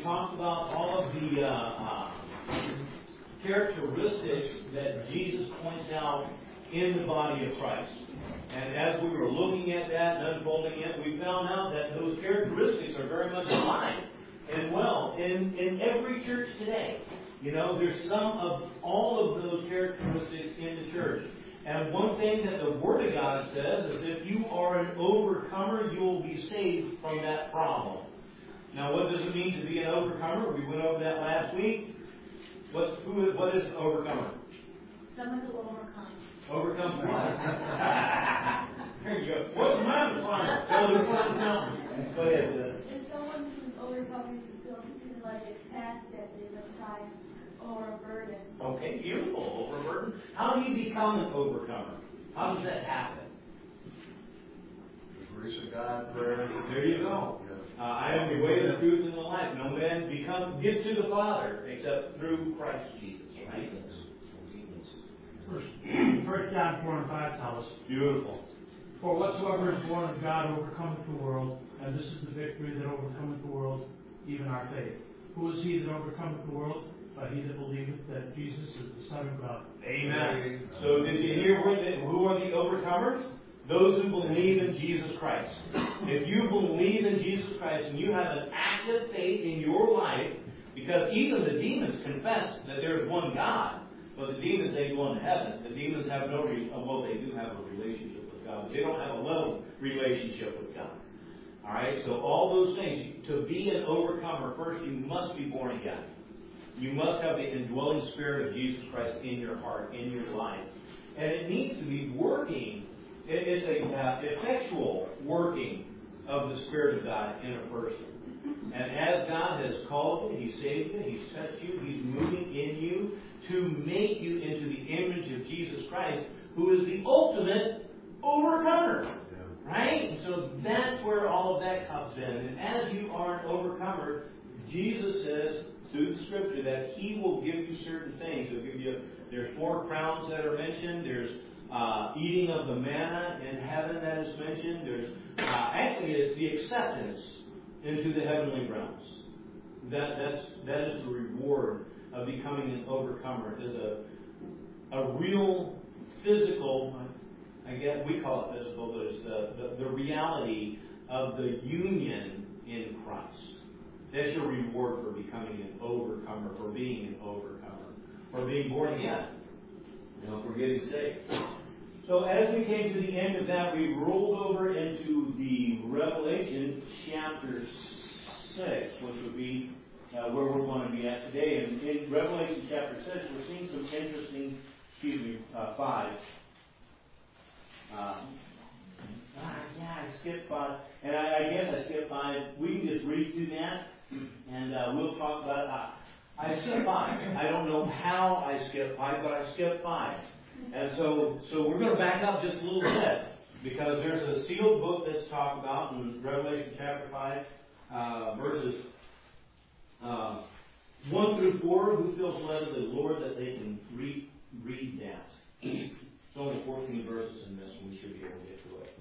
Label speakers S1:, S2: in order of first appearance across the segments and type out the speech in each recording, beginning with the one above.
S1: talked about all of the characteristics that Jesus points out in the body of Christ. And as we were looking at that and unfolding it, we found out that those characteristics are very much alive and well in every church today. You know, there's some of all of those characteristics in the church. And one thing that the Word of God says is if you are an overcomer, you will be saved from that problem. Now, what does it mean to be an overcomer? We went over that last week. What is an overcomer?
S2: Someone who overcomes.
S1: Overcomes what? There you go. What's the matter, farmer? Go ahead, sis.
S2: If someone who's overcoming something like a task that is a time or a burden.
S1: Okay, beautiful. Over a burden. How do you become an overcomer? How does that happen?
S3: The grace of God, prayer.
S1: There you go. I am the way, the truth, and the life. No man gets to the Father except through Christ Jesus. Right?
S4: First John 4 and 5 tells us.
S1: Beautiful.
S4: For whatsoever is born of God overcometh the world, and this is the victory that overcometh the world, even our faith. Who is he that overcometh the world? By he that believeth that Jesus is the Son of God.
S1: Amen. So did you hear who are the overcomers? Those who believe in Jesus Christ. If you believe in Jesus Christ and you have an active faith in your life, because even the demons confess that there is one God, but the demons, they go into heaven. The demons have no well, they do have a relationship with God, but they don't have a level relationship with God. All right. So all those things. To be an overcomer, first you must be born again. You must have the indwelling Spirit of Jesus Christ in your heart, in your life, and it needs to be working. It's a effectual working of the Spirit of God in a person. And as God has called you, He saved you, He's touched you, He's moving in you to make you into the image of Jesus Christ, who is the ultimate overcomer. Right? And so that's where all of that comes in. And as you are an overcomer, Jesus says through the Scripture that He will give you certain things. He'll give you, there's 4 crowns that are mentioned. There's eating of the manna in heaven that is mentioned. There's actually it's the acceptance into the heavenly realms. That is the reward of becoming an overcomer. It is a real physical, I guess we call it physical, but it's the reality of the union in Christ. That's your reward for becoming an overcomer, for being an overcomer, for being born again, for getting saved. So as we came to the end of that, we rolled over into the Revelation chapter 6, which would be where we're going to be at today. And in Revelation chapter 6, we're seeing some interesting, 5. I skipped 5. And I guess I skipped 5. We can just read through that, and we'll talk about it. I skipped 5. I don't know how I skipped 5, but I skipped 5. And so we're going to back up just a little bit, because there's a sealed book that's talked about in Revelation chapter 5, verses 1 through 4. Who feels led of the Lord that they can read that? It's only 14 verses in this one. We should be able to get to it.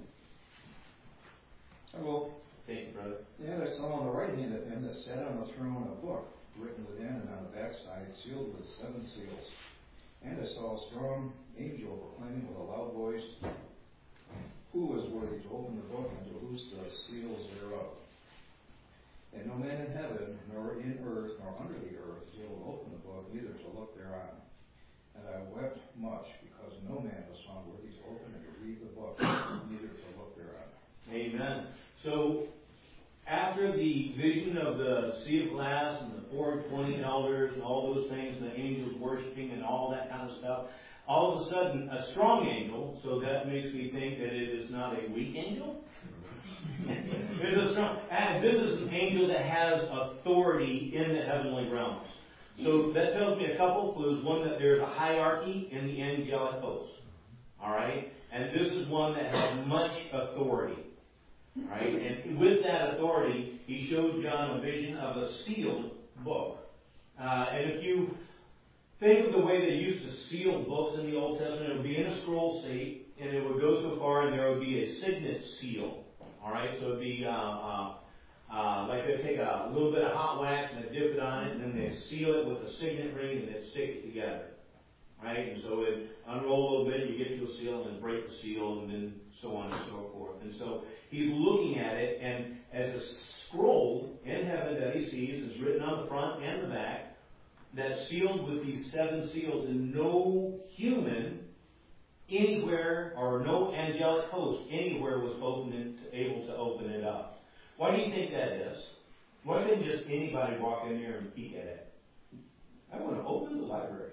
S5: I will.
S1: Thank you, brother.
S5: And I saw on the right hand of him that sat on the throne a book, written within and on the backside, sealed with 7 seals. And I saw a strong angel proclaiming with a loud voice, Who is worthy to open the book and to loose the seals thereof? And no man in heaven, nor in earth, nor under the earth, will open the book, neither to look thereon. And I wept much, because no man was found worthy to open and to read the book, neither to look thereon.
S1: Amen. So, after the vision of the sea of glass and the 420 elders and all those things, the angels worshiping and all that kind of stuff, all of a sudden a strong angel, so that makes me think that it is not a weak angel. It's a strong, and this is an angel that has authority in the heavenly realms. So that tells me a couple of clues. One, that there's a hierarchy in the angelic host. Alright? And this is one that has much authority. Right? And with that authority, he showed John a vision of a sealed book. And if you think of the way they used to seal books in the Old Testament, it would be in a scroll state, and it would go so far, and there would be a signet seal. All right, so it would be like they take a little bit of hot wax and they dip it on it, and then they seal it with a signet ring and they stick it together. Right? And so it unroll a little bit, you get to a seal, and then break the seal, and then so on and so forth. And so he's looking at it, and as a scroll in heaven that he sees is written on the front and the back, that's sealed with these 7 seals, and no human anywhere, or no angelic host anywhere was able to open it up. Why do you think that is? Why couldn't just anybody walk in there and peek at it? I want to open the library.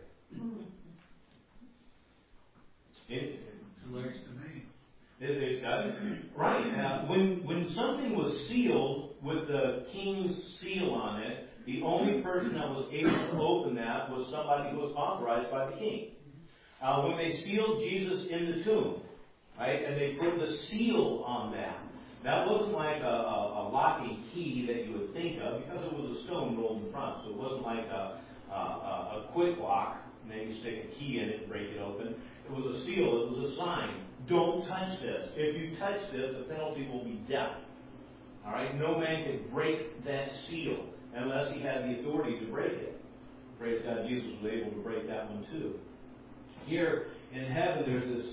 S1: It
S3: looks to me.
S1: It does. Right. When something was sealed with the king's seal on it, the only person that was able to open that was somebody who was authorized by the king. When they sealed Jesus in the tomb, right, and they put the seal on that wasn't like a locking key that you would think of, because it was a stone rolled in front, so it wasn't like a quick lock. Maybe stick a key in it and break it open. It was a seal. It was a sign. Don't touch this. If you touch this, the penalty will be death. All right? No man can break that seal unless he had the authority to break it. Praise God, Jesus was able to break that one too. Here in heaven, there's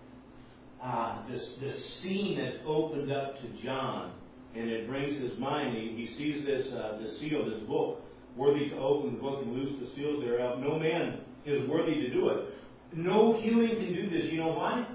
S1: this scene that's opened up to John, and it brings his mind. He sees this seal, this book, worthy to open the book and loose the seals thereof. No man is worthy to do it. No human can do this. You know why?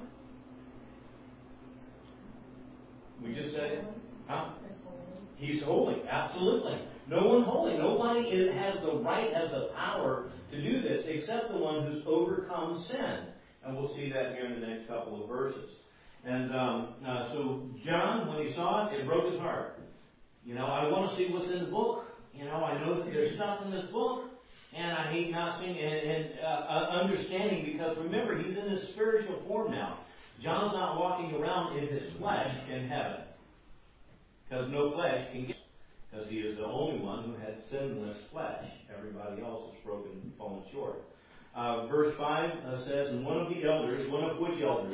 S1: We just said it. Huh? He's holy. Absolutely. No one's holy. Nobody has the right, has the power to do this except the one who's overcome sin. And we'll see that here in the next couple of verses. And so John, when he saw it, it broke his heart. I want to see what's in the book. I know that there's stuff in this book. And I hate not seeing and understanding, because remember, he's in this spiritual form now. John's not walking around in his flesh in heaven, because no flesh can get, because he is the only one who had sinless flesh. Everybody else is broken and fallen short. Verse 5 says, and one of the elders, one of which elders?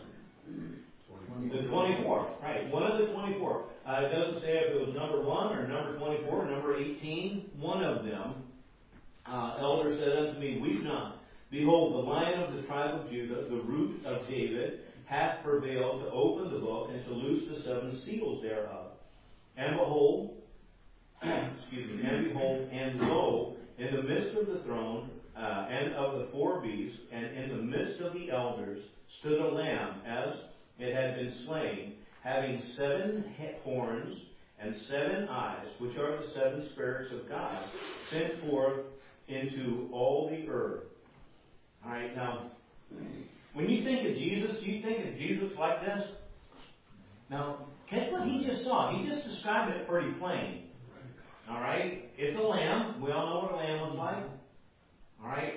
S1: The 24, right? One of the 24. It doesn't say if it was number 1 or number 24 or number 18. One of them. Elder said unto me, weep not. Behold, the Lion of the tribe of Judah, the Root of David, hath prevailed to open the book and to loose the 7 seals thereof. And behold, and lo, in the midst of the throne and of the 4 beasts, and in the midst of the elders, stood a lamb, as it had been slain, having 7 horns and 7 eyes, which are the 7 spirits of God, sent forth into all the earth. All right, now, when you think of Jesus, do you think of Jesus like this? Now, catch what he just saw. He just described it pretty plain. All right, it's a lamb. We all know what a lamb looks like. All right,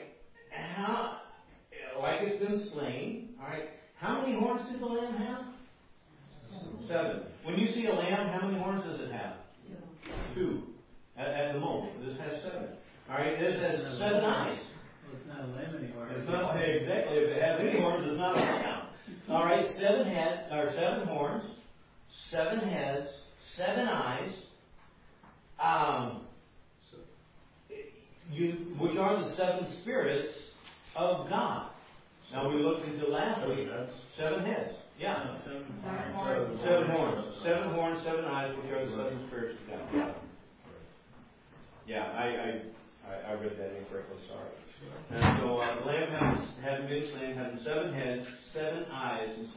S1: like it's been slain. All right, how many horns did the lamb have? 7. When you see a lamb, how many horns does it have? 2. At the moment, this has 7. All right, this has 7 eyes.
S3: Well, it's not a lamb anymore.
S1: It's not exactly. If it has any horns, it's not a lamb. All right, 7 heads or 7 horns, 7 heads, 7 eyes. Which are the 7 spirits of God. Now we looked into last week. 7 heads. Yeah. 7 horns. 7 horns, 7 eyes, which are the 7 spirits of God. Yeah, I read that incorrectly, sorry. And so the lamb having been slain, having 7 heads, 7 eyes, and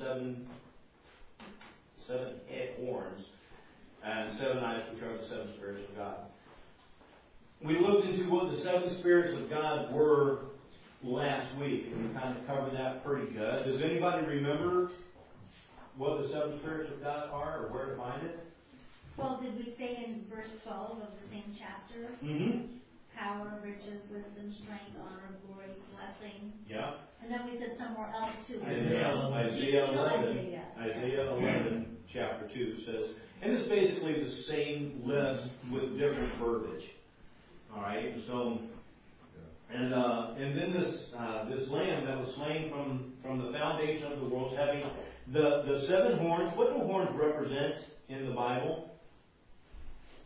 S1: 7 head horns, and 7 eyes, which are the 7 spirits of God. We looked into what the 7 spirits of God were last week, and we kind of covered that pretty good. Does anybody remember what the 7 spirits of God are, or where to find it?
S2: Well, did we say in verse 12 of the same chapter?
S1: Mm-hmm.
S2: Power, riches, wisdom, strength, honor, glory, blessing.
S1: Yeah.
S2: And then we said somewhere else too.
S1: Isaiah 11, chapter 2 says, and it's basically the same list with different verbiage. All right. So, and then this lamb that was slain from the foundation of the world, having the 7 horns. What do horns represent in the Bible?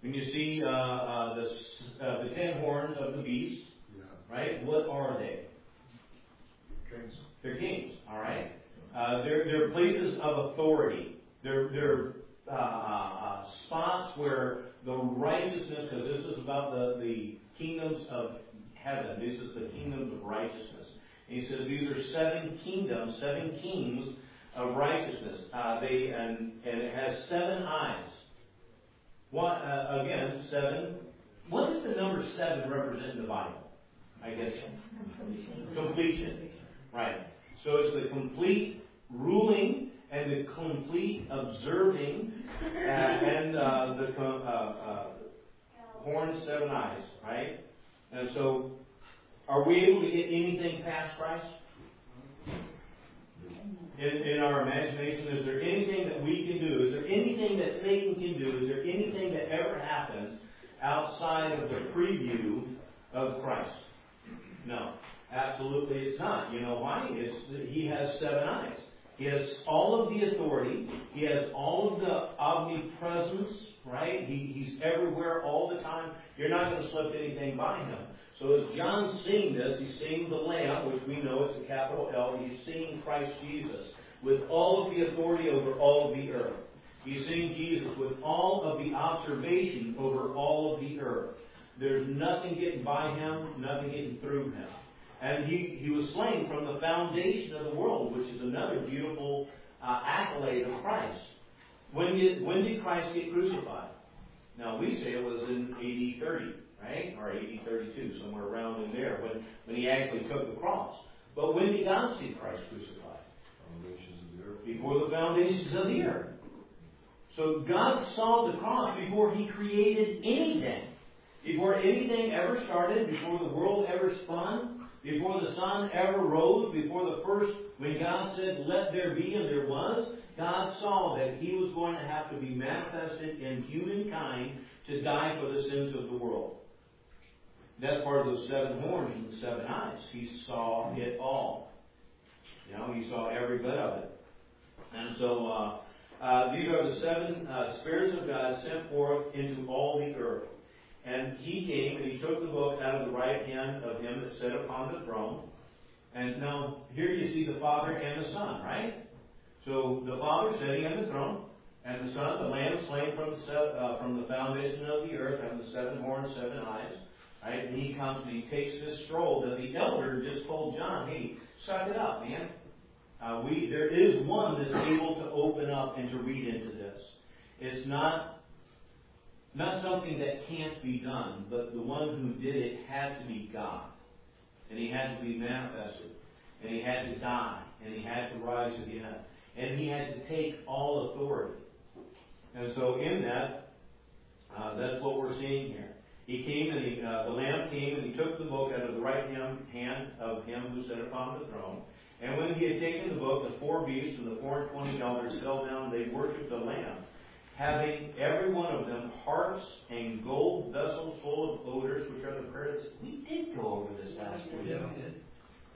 S1: When you see the 10 horns of the beast, right? What are they?
S5: Kings.
S1: They're kings, all right? They're places of authority. They're spots where the righteousness, because this is about the kingdoms of heaven. This is the kingdoms of righteousness. And he says these are 7 kingdoms, 7 kings of righteousness. And it has 7 eyes. What, again, 7. What does the number 7 represent in the Bible? I guess completion. Right. So it's the complete ruling and the complete observing and the horn, 7 eyes. Right. And so, are we able to get anything past Christ? In our imagination, is there anything that we can do? Is there anything that Satan can do? Is there anything that ever happens outside of the preview of Christ? No, absolutely it's not. You know why? He has 7 eyes. He has all of the authority. He has all of the omnipresence, right? He's everywhere all the time. You're not going to slip anything by him. So as John's seeing this, he's seeing the Lamb, which we know is a capital L. He's seeing Christ Jesus with all of the authority over all of the earth. He's seeing Jesus with all of the observation over all of the earth. There's nothing getting by him, nothing getting through him. And he was slain from the foundation of the world, which is another beautiful accolade of Christ. When did Christ get crucified? Now, we say it was in AD 30. Right? Or AD 32, somewhere around in there, when he actually took the cross. But when did God see Christ crucified?
S5: Foundations of the earth.
S1: Before the foundations of the earth. So God saw the cross before he created anything. Before anything ever started, before the world ever spun, before the sun ever rose, before the first, when God said, let there be, and there was, God saw that he was going to have to be manifested in humankind to die for the sins of the world. That's part of those 7 horns and the 7 eyes. He saw it all. You know, he saw every bit of it. And so these are the 7 spirits of God sent forth into all the earth. And he came and he took the book out of the right hand of him that sat upon the throne. And now here you see the Father and the Son, right? So the Father sitting on the throne, and the Son, the Lamb slain from the foundation of the earth, having the 7 horns, 7 eyes. Right? And he comes and he takes this scroll that the elder just told John, hey, suck it up, man. There is one that's able to open up and to read into this. It's not something that can't be done, but the one who did it had to be God. And he had to be manifested. And he had to die. And he had to rise again. And he had to take all authority. And so in that, that's what we're seeing here. He came and the Lamb came and he took the book out of the right hand of him who sat upon the throne. And when he had taken the book, the 4 beasts and the 4 and 20 elders fell down. They worshipped the Lamb, having every one of them harps and gold vessels full of odors, which are the prayers. We did go over this last week.
S3: Yeah, we did.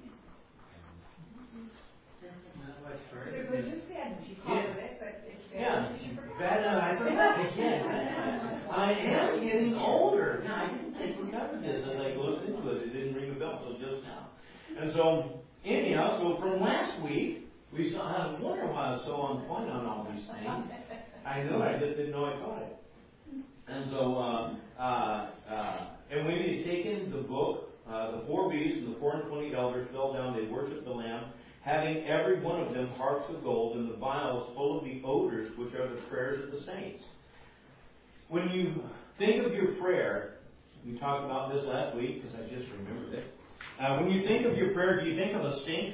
S3: Not much further.
S6: It's a good news bad news. You called it, but it's bad
S1: Yeah,
S6: news you forgot.
S1: bad I forgot again. I am getting older. No, I didn't think we covered this as I looked into it. It didn't ring a bell until just now. And so, anyhow, so from last week, we saw, I wonder why I was so on point on all these things. I know, I just didn't know I caught it. And so, and when he had taken the book, the 4 beasts and the 4 and 20 elders fell down, they worshipped the Lamb, having every one of them harps of gold and the vials full of the odors, which are the prayers of the saints. When you think of your prayer, we talked about this last week because I just remembered it. When you think of your prayer, do you think of a stink?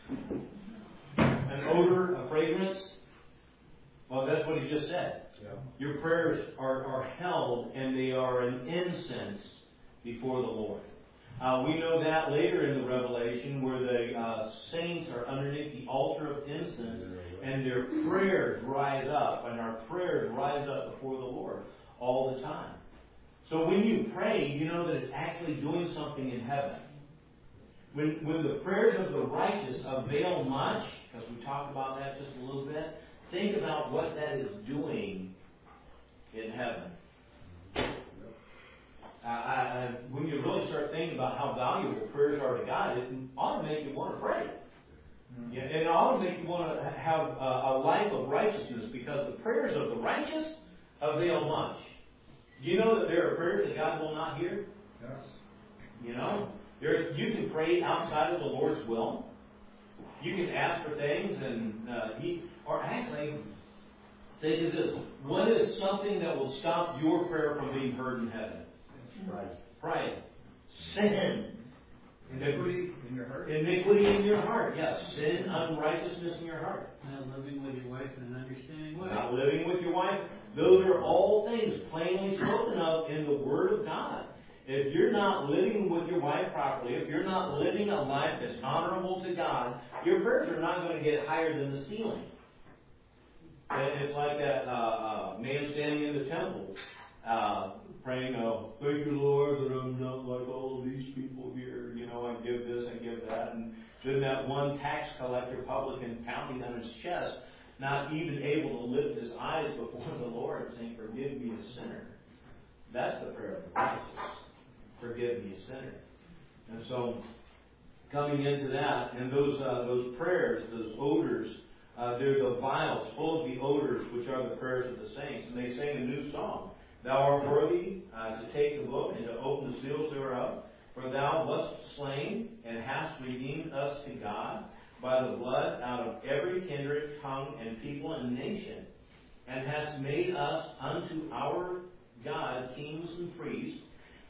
S1: An odor, a fragrance? Well, that's what he just said.
S5: Yeah.
S1: Your prayers are held and they are an incense before the Lord. We know that later in the Revelation where the saints are underneath the altar of incense and their prayers rise up, and our prayers rise up before the Lord all the time. So when you pray, you know that it's actually doing something in heaven. When the prayers of the righteous avail much, because we talked about that just a little bit, think about what that is doing in heaven. saying about how valuable prayers are to God, it ought to make you want to pray. Yeah, and it ought to make you want to have a life of righteousness, because the prayers of the righteous avail much. Do you know that there are prayers that God will not hear?
S5: Yes.
S1: You know, you can pray outside of the Lord's will. You can ask for things, and think of this: what is something that will stop your prayer from being heard in heaven? Pride. Sin.
S5: Iniquity in your heart?
S1: Iniquity in your heart. Yes. Sin, unrighteousness in your heart.
S3: Not living with your wife in an understanding way.
S1: Not living with your wife. Those are all things plainly spoken of in the Word of God. If you're not living with your wife properly, if you're not living a life that's honorable to God, your prayers are not going to get higher than the ceiling. And it's like that man standing in the temple praying, thank you, Lord, that I'm not like all these people here. You know, I give this, I give that. And then that one tax collector publican pounding on his chest, not even able to lift his eyes before the Lord, saying, forgive me, a sinner. That's the prayer of the righteous. Forgive me, a sinner. And so, coming into that, and those prayers, those odors, they're the vials full of the odors, which are the prayers of the saints. And they sang a new song. Thou art worthy to take the book and to open the seals thereof. For thou wast slain and hast redeemed us to God by the blood out of every kindred, tongue, and people and nation, and hast made us unto our God kings and priests,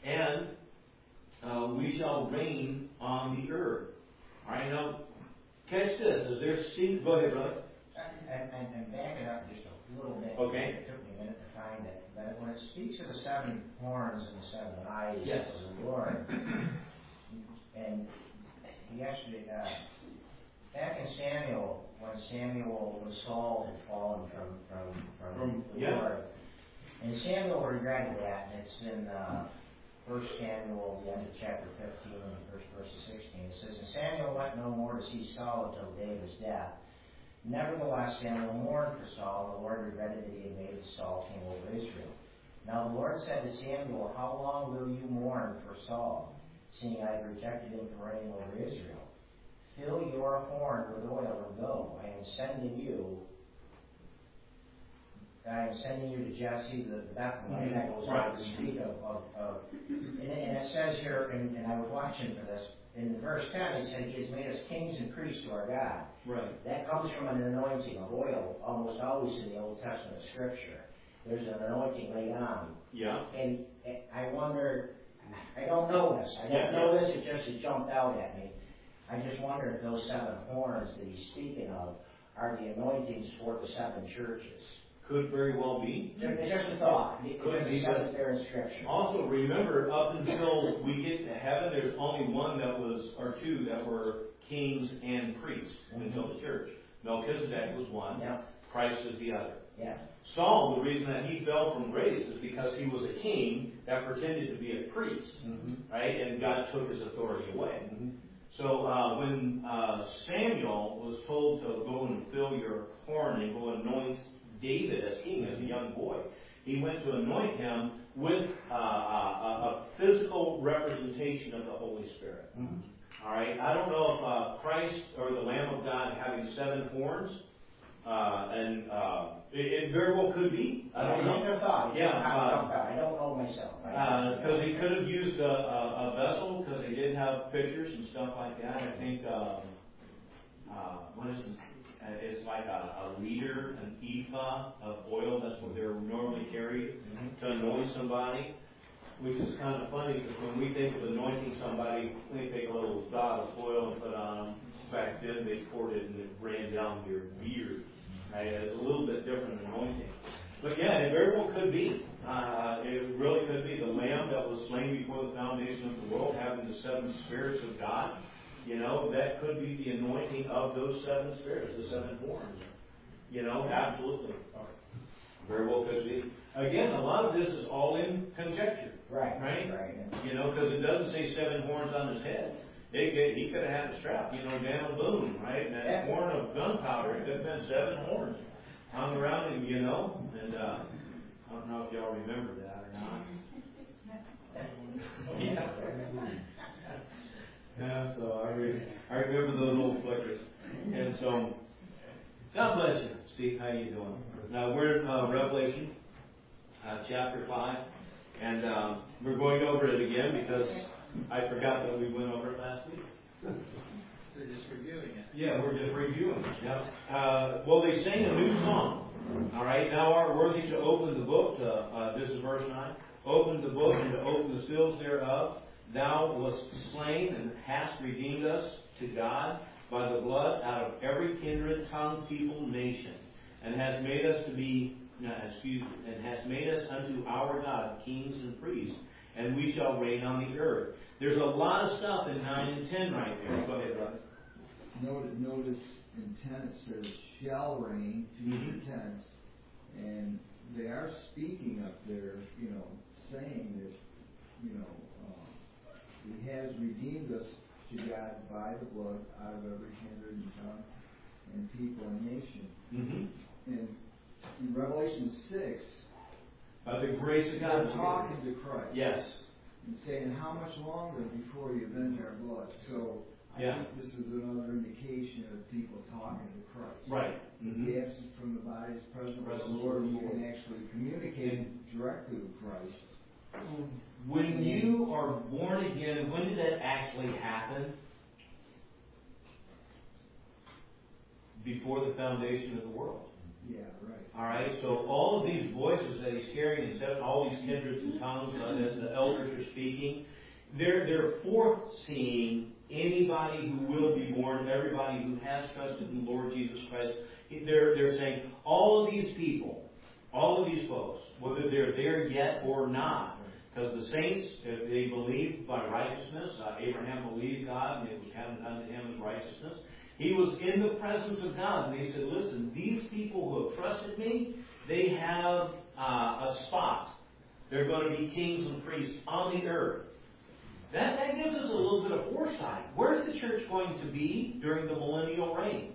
S1: and we shall reign on the earth. All right, now catch this. As they're seeing, go ahead, brother.
S7: And back it up just a little bit.
S1: Okay.
S7: It took me a minute to find it. But when it speaks of the 7 horns and the 7 eyes
S1: Yes.
S7: of the Lord, and he actually, back in Samuel, when Saul had fallen from the Lord, and Samuel regretted that, and it's in 1 Samuel, the end of chapter 15, verse 16. It says, and Samuel went no more to see Saul until David's death. Nevertheless, Samuel mourned for Saul, and the Lord regretted that he had made Saul king over Israel. Now the Lord said to Samuel, how long will you mourn for Saul, seeing I have rejected him from reigning over Israel? Fill your horn with oil and go. I am sending you to Jesse the Bethlehemite. That goes on to speak of and it says here, and I was watching for this, in verse 10 it said, he has made us kings and priests to our God.
S1: Right.
S7: That comes from an anointing of oil, almost always in the Old Testament Scripture. There's an anointing laid on.
S1: Yeah.
S7: And I wonder, I don't know this. It jumped out at me. I just wonder if those 7 horns that he's speaking of are the anointings for the 7 churches.
S1: Could very well be.
S7: It's just a thought. Because it says it there in Scripture.
S1: Also, remember, up until we get to heaven, there's only one that was, or 2 that were kings and priests until the church. Melchizedek was one.
S7: Yeah.
S1: Christ is the other.
S7: Yeah.
S1: Saul, the reason that he fell from grace is because he was a king that pretended to be a priest, right? And God took his authority away. So when Samuel was told to go and fill your horn and go anoint David as king, as a young boy, he went to anoint him with a physical representation of the Holy Spirit. All right. I don't know if Christ or the Lamb of God having 7 horns, it very well could be. I don't know.
S7: I don't know myself.
S1: Because he could have used a vessel, because they did have pictures and stuff like that. I think what is it? It's like a liter, an ephah of oil. That's what they're normally carried to anoint somebody. Which is kind of funny, because when we think of anointing somebody, we take a little dot of oil and put on them. Back then they poured it and it ran down your beard. Right? It's a little bit different anointing. But yeah, it very well could be. It really could be the Lamb that was slain before the foundation of the world, having the 7 spirits of God. You know, that could be the anointing of those 7 spirits, the 7 horns. You know, absolutely. Very well could be. Again, a lot of this is all in conjecture. Right. You know, because it doesn't say 7 horns on his head. He could have had a strap, you know, Daniel Boone, right? And that horn of gunpowder, it could have been 7 horns hung around him, you know. And I don't know if y'all remember that or not. Yeah. we're going over it again because I forgot that we went over it last week.
S3: They're just reviewing it.
S1: Yeah, we're just reviewing it. Yeah. Well, they sang a new song. All right. Thou art worthy to open the book. This is verse 9. Open the book and to open the seals thereof. Thou wast slain and hast redeemed us to God by the blood out of every kindred, tongue, people, nation, and hast made us to be, and hast made us unto our God kings and priests, and we shall reign on the earth. There's a lot of stuff in 9 and 10 right there. Go ahead, brother.
S8: Notice in 10 it says, shall reign, future tense, and they are speaking up there, saying that, He has redeemed us to God by the blood out of every kindred and tongue and people and nation.
S1: Mm-hmm.
S8: And in Revelation 6,
S1: by the grace of God,
S8: they're talking to Christ.
S1: Yes.
S8: And saying, how much longer before you avenge our blood? So I think this is another indication of people talking to Christ.
S1: Right. Mm-hmm.
S8: The absent from the body is present with the Lord, and you can actually communicate directly with Christ.
S1: When you are born again, when did that actually happen? Before the foundation of the world.
S8: Yeah, right.
S1: All right, so all of these voices that he's carrying, and all these kindreds and tongues as the elders are speaking, they're foreseeing anybody who will be born, everybody who has trusted in the Lord Jesus Christ. They're saying all of these people, all of these folks, whether they're there yet or not, because the saints, if they believed by righteousness, Abraham believed God, and it was counted unto him as righteousness. He was in the presence of God, and he said, listen, these people who have trusted me, they have a spot. They're going to be kings and priests on the earth. That gives us a little bit of foresight. Where's the church going to be during the millennial reign?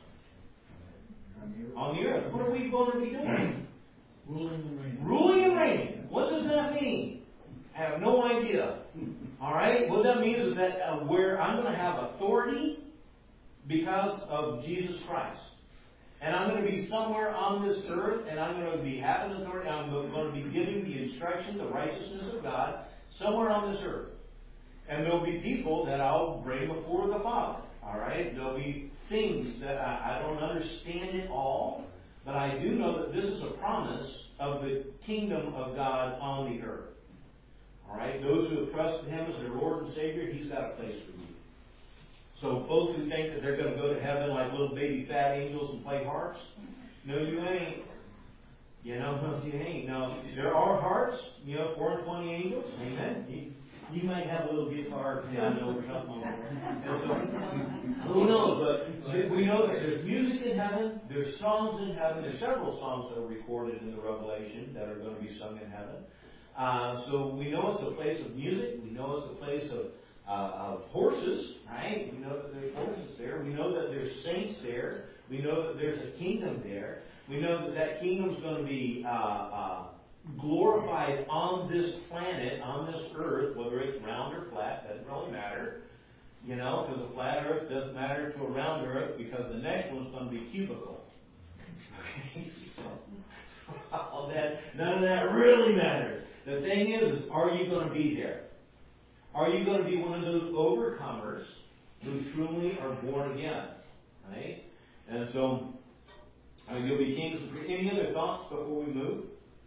S1: On the earth. What are we going to be doing?
S4: Ruling and reigning.
S1: Ruling and reigning. What does that mean? I have no idea. All right? What that means is that where I'm going to have authority because of Jesus Christ. And I'm going to be somewhere on this earth, and I'm going to be having authority. I'm going to be giving the instruction, the righteousness of God, somewhere on this earth. And there'll be people that I'll bring before the Father. All right? There'll be things that I don't understand it all, but I do know that this is a promise of the kingdom of God on the earth. All right? Those who have trusted Him as their Lord and Savior, He's got a place for you. So folks who think that they're going to go to heaven like little baby fat angels and play harps, no, you ain't. No, you ain't. No, there are harps, 4 and 20 angels. Amen. You might have a little guitar piano or something like that. So, who knows? But we know that there's music in heaven. There's songs in heaven. There's several songs that are recorded in the Revelation that are going to be sung in heaven. So we know it's a place of music. We know it's a place of horses, right? We know that there's horses there. We know that there's saints there. We know that there's a kingdom there. We know that that kingdom's going to be glorified on this planet, on this earth, whether it's round or flat, doesn't really matter. Because a flat earth doesn't matter to a round earth because the next one's going to be cubical. Okay, so none of that really matters. The thing is, are you going to be there? Are you going to be one of those overcomers who truly are born again? Right? And so, you'll be kings. Any other thoughts before we move?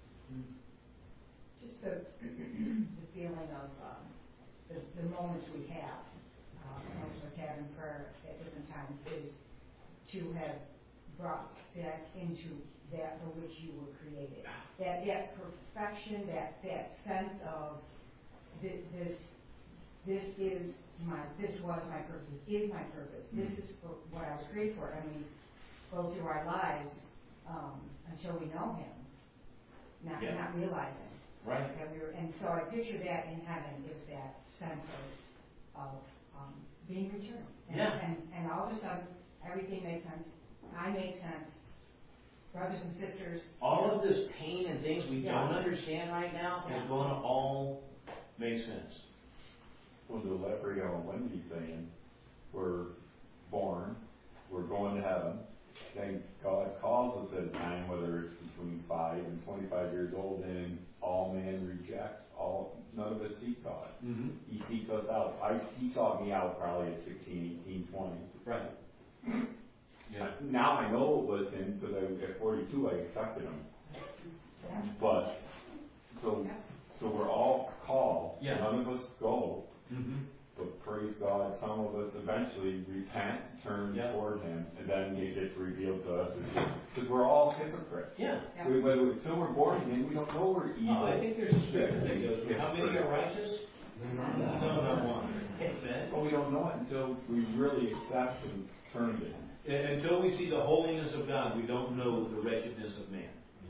S6: Just the feeling of the moments we have, most of us have in prayer at different times, is to have brought back into that for which you were created. That perfection, that sense of this was my purpose, is my purpose. This is for what I was created for. Go through our lives until we know Him, not realizing.
S1: Right.
S6: And so I picture that in heaven is that sense of being returned. And all of a sudden, everything makes sense. I make sense. Brothers and sisters.
S1: All of this pain and things we don't understand right now is going to all make sense.
S9: Well, to elaborate on what Wendy's saying, we're born, we're going to heaven, thank God calls us at a time, whether it's between 5 and 25 years old, and all man rejects, none of us seek God.
S1: Mm-hmm.
S9: He seeks us out. He sought me out probably at 16, 18, 20.
S1: Right. Yeah.
S9: Now I know it was him, because at 42 I accepted him. But, so we're all called.
S1: Yeah.
S9: None of us go.
S1: Mm-hmm.
S9: But praise God, some of us eventually repent, turn toward Him, and then it gets revealed to us. Because we're all hypocrites.
S1: Yeah.
S9: Until we're born again, we don't know we're evil.
S1: I think there's a scripture that goes, how many are righteous? No, not one. Amen.
S9: But we don't know it until we really accept and turn to Him.
S1: Until we see the holiness of God, we don't know the wretchedness of man.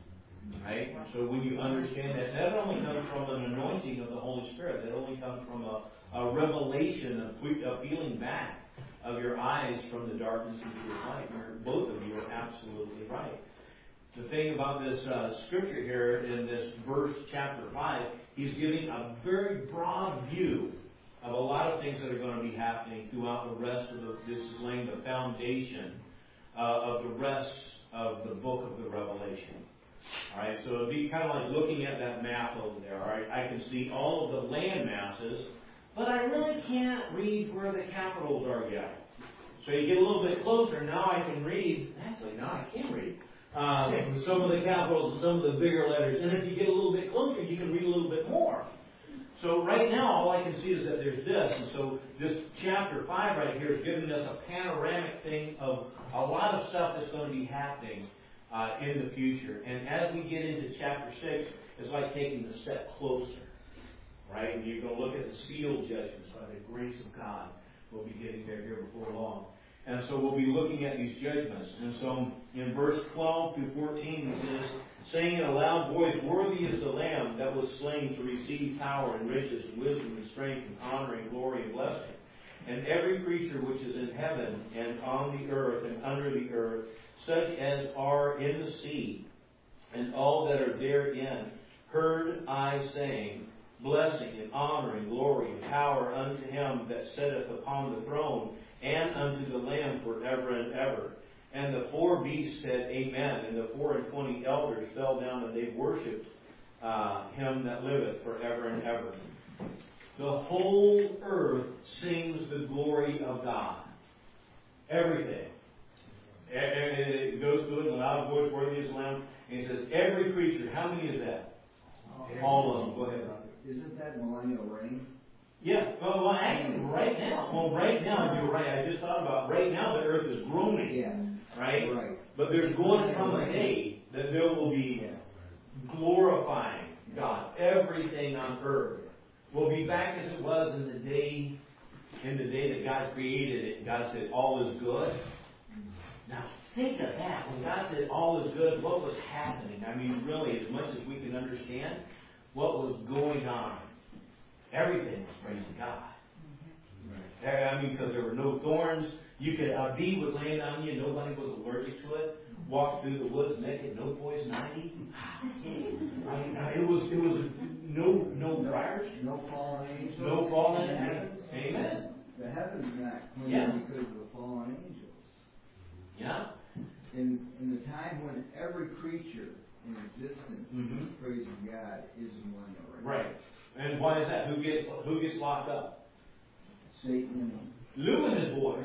S1: Right? So when you understand that only comes from an anointing of the Holy Spirit. That only comes from a revelation of peeling back of your eyes from the darkness into your light. Both of you are absolutely right. The thing about this scripture here in this verse, chapter 5, he's giving a very broad view of a lot of things that are going to be happening throughout the rest of this is laying the foundation of the rest of the book of the Revelation. All right, so it'd be kind of like looking at that map over there. All right, I can see all of the land masses, but I really can't read where the capitals are yet. So you get a little bit closer, now I can read. Actually, now I can read some of the capitals and some of the bigger letters. And if you get a little bit closer, you can read a little bit more. So right now, all I can see is that there's this. And so this chapter 5 right here is giving us a panoramic thing of a lot of stuff that's going to be happening in the future. And as we get into chapter 6, it's like taking a step closer. Right? And you're going to look at the sealed judgments by the grace of God. We'll be getting there here before long. And so we'll be looking at these judgments. And so in verse 12 through 14, he says, saying in a loud voice, worthy is the Lamb that was slain to receive power and riches and wisdom and strength and honor and glory and blessing. And every creature which is in heaven and on the earth and under the earth, such as are in the sea, and all that are therein, heard I saying, blessing and honor and glory and power unto him that sitteth upon the throne and unto the Lamb forever and ever. And the 4 beasts said, Amen. And the 24 elders fell down and they worshipped him that liveth forever and ever. The whole earth sings the glory of God. Everything. And it goes through it in a loud voice, worthy is the Lamb. And he says, every creature. How many is that? All of them. Go ahead, Robert.
S8: Isn't that millennial reign?
S1: Yeah. Well, actually, right now. Well, right now, you're right. I just thought about right now the earth is groaning.
S8: Yeah.
S1: Right?
S8: Right.
S1: But there's going to come a day that there will be glorifying God. Everything on earth will be back as it was in the day that God created it. God said, all is good. Now, think of that. When God said all is good, what was happening? I mean, really, as much as we can understand, what was going on? Everything was praising God. I mean, because there were no thorns. You could, a bee would land on you, nobody was allergic to it. Walk through the woods naked, no poison ivy. It was no briars.
S8: No fallen angels.
S1: No fallen angels. Amen.
S8: The heavens not clean because of the fallen angels.
S1: Yeah.
S8: In the time when every creature in existence is praising God is millennial reign.
S1: Right. And why is that? Who gets locked up?
S8: Satan.
S1: Lou and his boys.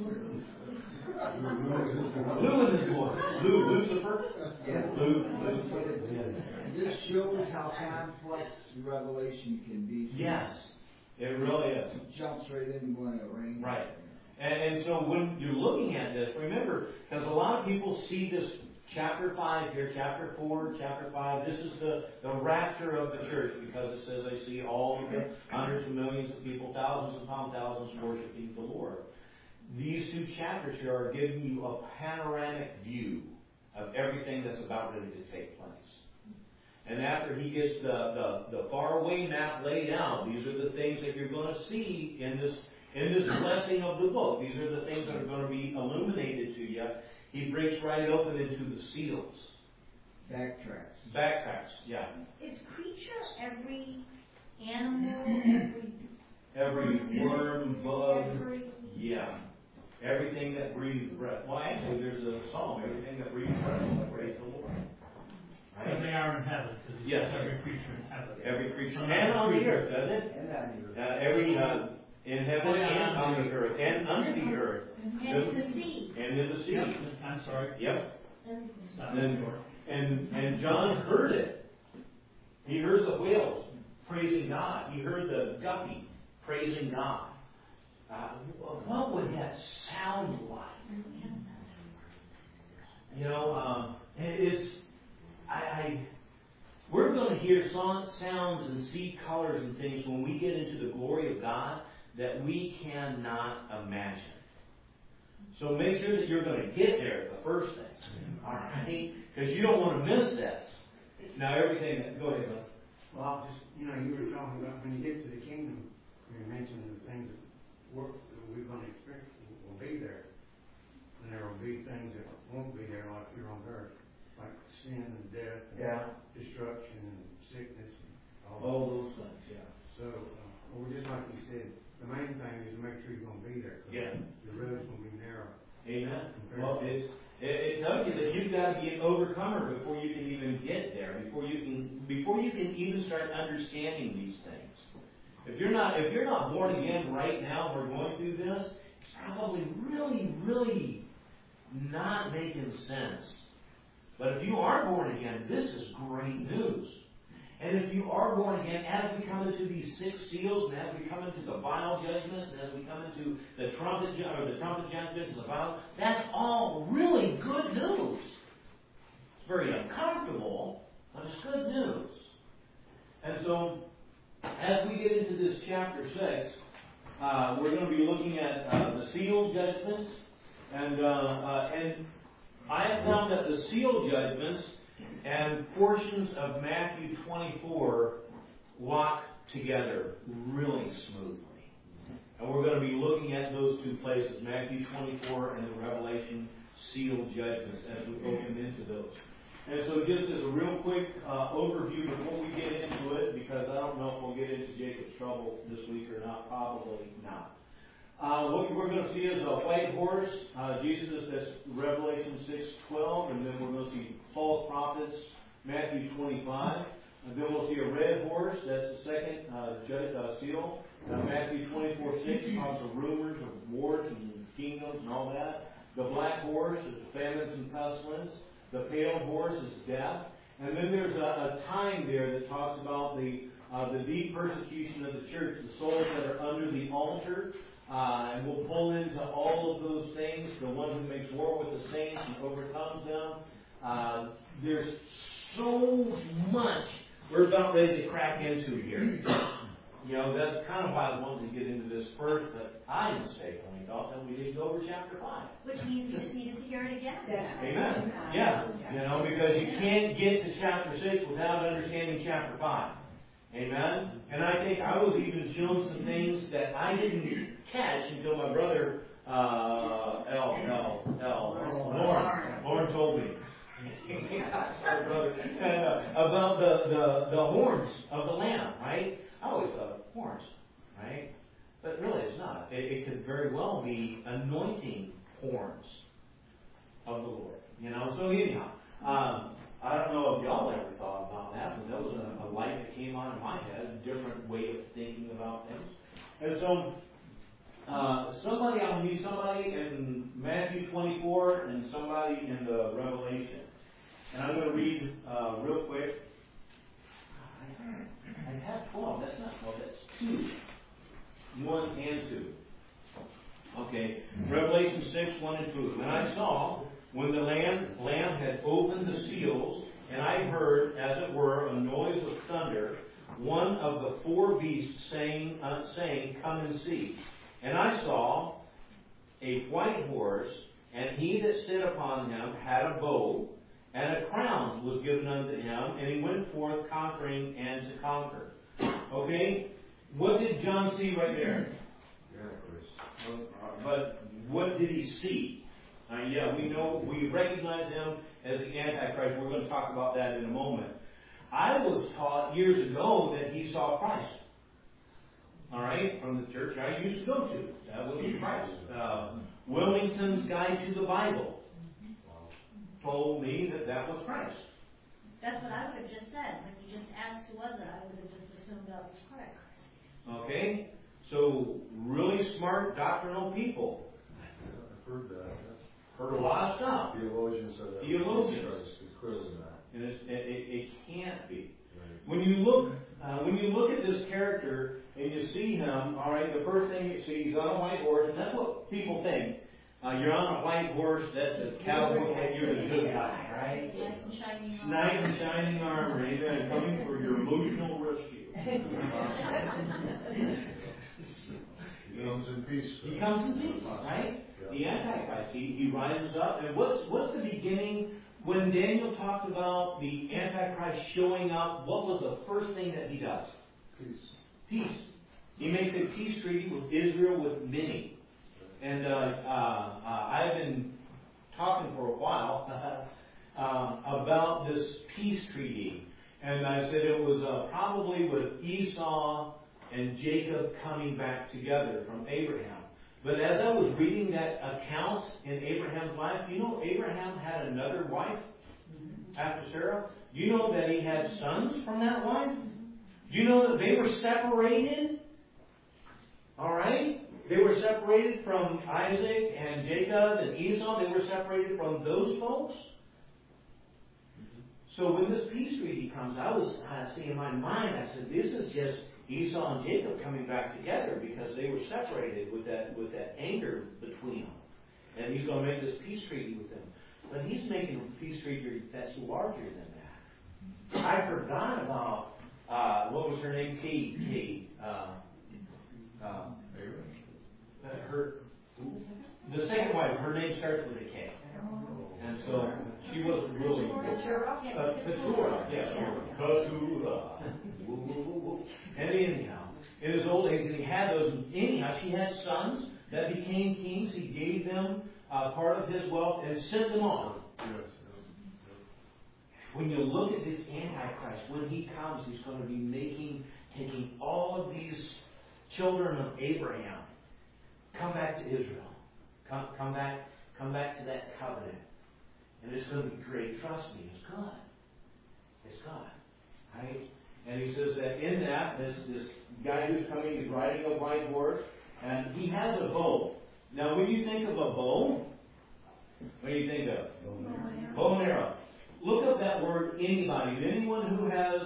S1: Lou and his boys. Lucifer.
S8: Yeah.
S1: Lucifer.
S8: This shows how complex Revelation can be.
S1: Yes. It really is.
S8: It jumps right into millennial reign.
S1: Right. And so when you're looking at this, remember, because a lot of people see this chapter 5 here, chapter 4, chapter 5, this is the rapture of the church, because it says I see all of the hundreds of millions of people, thousands upon thousands worshiping the Lord. These 2 chapters here are giving you a panoramic view of everything that's about ready to take place. And after he gets the faraway map laid out, these are the things that you're going to see in this blessing of the book. These are the things that are going to be illuminated to you. He breaks right open into the seals. Backtracks, yeah.
S6: Is creature every animal,
S1: Every worm, bug, yeah. Everything that breathes breath. Well, actually, there's a song, everything that breathes breath, will praise the Lord.
S4: Because they are in heaven. Because he
S1: Yes.
S4: says every creature in heaven.
S1: Every creature. And on the earth, doesn't it?
S8: And on your.
S1: Every, in heaven and on the earth. And under the earth.
S2: And the sea.
S1: And in the sea.
S4: Yep. I'm sorry.
S1: Yep.
S4: Stop.
S1: And John heard it. He heard the whales praising God. He heard the guppy praising God. What would that sound like? You know, we're going to hear sounds and see colors and things when we get into the glory of God that we cannot imagine. So make sure that you're going to get there the first thing. All right? Because you don't want to miss this. Now everything, go ahead, Bill.
S10: Well, just, you were talking about when you get to the kingdom, you mentioned the things that we're going to experience will be there. And there will be things that won't be there like here on earth, like sin and death and destruction and sickness and
S1: all those things, yeah.
S10: So, just like you said, the main thing is to make sure you're going to be there.
S1: Yeah.
S10: The road's going to be narrow.
S1: Amen. Well, it tells you that you've got to be an overcomer before you can even get there, before you can even start understanding these things. If you're not born again right now, we're going through this, it's probably really, really not making sense. But if you are born again, this is great news. And if you are born again, as we come into these 6 seals, and as we come into the vial judgments, and as we come into the trumpet judgments and the vial, that's all really good news. It's very uncomfortable, but it's good news. And so, as we get into this chapter 6, we're going to be looking at the seal judgments, and I have found that the seal judgments and portions of Matthew 24 walk together really smoothly. And we're going to be looking at those 2 places, Matthew 24 and the Revelation seal judgments, as we open into those. And so just as a real quick overview before we get into it, because I don't know if we'll get into Jacob's trouble this week or not, probably not. What we're going to see is a white horse, Jesus, that's Revelation 6:12, and then we're going to see false prophets, Matthew 25. And then we'll see a red horse, that's the second seal. Matthew 24:6 talks of rumors of wars and kingdoms and all that. The black horse is famines and pestilence. The pale horse is death. And then there's a time there that talks about the deep persecution of the church, the souls that are under the altar. And we'll pull into all of those things, the one who makes war with the saints and overcomes them. There's so much we're about ready to crack into here. That's kind of why I wanted to get into this first, but I mistakenly thought that we need to go over chapter 5.
S2: Which means you just needed to hear it again.
S1: Amen. Yeah. Because you can't get to chapter 6 without understanding chapter 5. Amen. And I think I was even shown some things that I didn't catch until my brother Lauren told me. Sorry, brother. About the horns of the Lamb, right? I always thought horns, right? But really it's not. It could very well be anointing horns of the Lord. So anyhow, I don't know if y'all ever thought about that, but that was a light that came on in my head, a different way of thinking about things. And so I'll need somebody in Matthew 24 and somebody in the Revelation. And I'm going to read real quick. I have 12. That's not 12. That's 2. 1 and 2. Okay. Revelation 6, 1 and 2. And I saw when the Lamb had opened the seals, and I heard, as it were, a noise of thunder, one of the 4 beasts saying, Come and see. And I saw a white horse, and he that sat upon him had a bow, and a crown was given unto him, and he went forth conquering and to conquer. Okay? What did John see right there? But what did he see? We recognize him as the Antichrist. We're going to talk about that in a moment. I was taught years ago that he saw Christ. all right, from the church I used to go to. That was Christ. Wilmington's Guide to the Bible told me that was Christ.
S2: That's what I would have just said. When you just asked who was it, I would have just assumed that was Christ.
S1: Okay? So, really smart doctrinal people.
S11: I've heard that.
S1: Heard a lot of stuff.
S11: Theologians said that.
S1: Theologians.
S11: It's clearly not.
S1: And it can't be. When you look at this character and you see him, all right, the first thing you see, he's on a white horse, and that's what people think. You're on a white horse, that's a cowboy, you're a good guy, right? Knight in shining armor, amen, coming for your emotional rescue.
S11: He comes in peace.
S1: He comes in peace, right?
S11: Yeah.
S1: The Antichrist, he rises up, and what's the beginning? When Daniel talked about the Antichrist showing up, what was the first thing that he does?
S11: Peace.
S1: Peace. He makes a peace treaty with Israel with many. And I've been talking for a while about this peace treaty. And I said it was probably with Esau and Jacob coming back together from Abraham. But as I was reading that account in Abraham's life, you know Abraham had another wife after Sarah? You know that he had sons from that wife? You know that they were separated? All right? They were separated from Isaac and Jacob and Esau. They were separated from those folks. So when this peace treaty comes, I see in my mind, I said, this is just Esau and Jacob coming back together because they were separated with that anger between them. And he's going to make this peace treaty with them. But he's making a peace treaty that's larger than that. I forgot about, what was her name? Kate. The second wife, her name starts with a K. And so she was really Keturah, yes. Keturah. And anyhow, in his old age, and he had those. Anyhow, she had sons that became kings. He gave them part of his wealth and sent them on. When you look at this Antichrist, when he comes, he's going to be taking all of these children of Abraham, come back to Israel, come back to that covenant. And it's going to be great. Trust me, it's good. It's good. Right? And he says that in that, this guy who's coming is riding a white horse, and he has a bow. Now, when you think of a bow, what do you think of? Bow and arrow. Look up that word, anybody. Anyone who has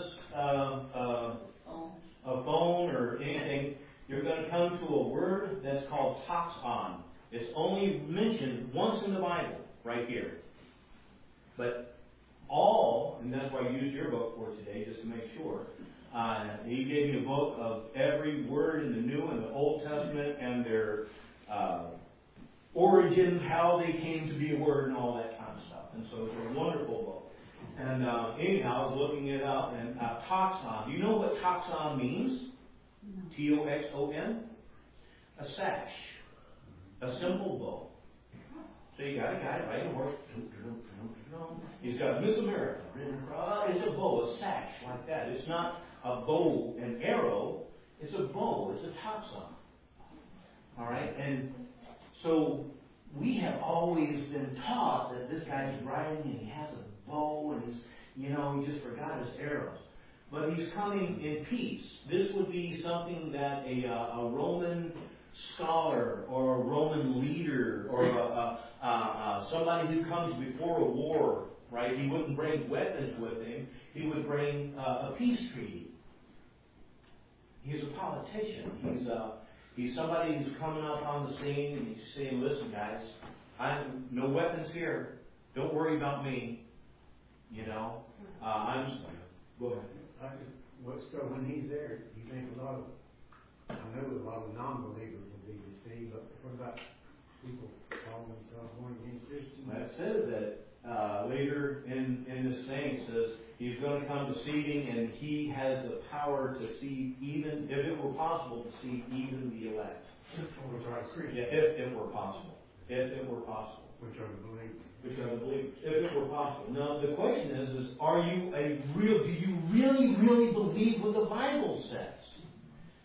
S1: a phone or anything, you're going to come to a word that's called toxon. It's only mentioned once in the Bible, right here. But all, and that's why I used your book for today, just to make sure. He gave me a book of every word in the New and the Old Testament and their origin, how they came to be a word and all that kind of stuff. And so it's a wonderful book. And anyhow, I was looking it up, and toxon. Do you know what toxon means? Toxon? A sash. A simple bow. So you got a guy riding a horse. He's got Miss America written across. It's a bow, a sash like that. It's not a bow and arrow. It's a bow. It's a toxon. All right? And so we have always been taught that this guy's riding and he has a bow and he just forgot his arrows. But he's coming in peace. This would be something that a Roman scholar or a Roman leader or somebody who comes before a war, right? He wouldn't bring weapons with him. He would bring a peace treaty. He's a politician. He's somebody who's coming up on the scene and he's saying, "Listen, guys, no weapons here. Don't worry about me. I'm." Go ahead.
S10: So when he's there, you think a lot of non-believers will be deceived, but what about people calling themselves born-again Christians?
S1: That says that later in this thing, it says he's going to come deceiving, and he has the power to see even, if it were possible, to see even the elect.
S10: Which are Christians.
S1: Yeah, if it were possible. If it were possible.
S10: Which are the believers.
S1: Which are the believers. If it were possible. Now, the question is do you really, really believe what the Bible says?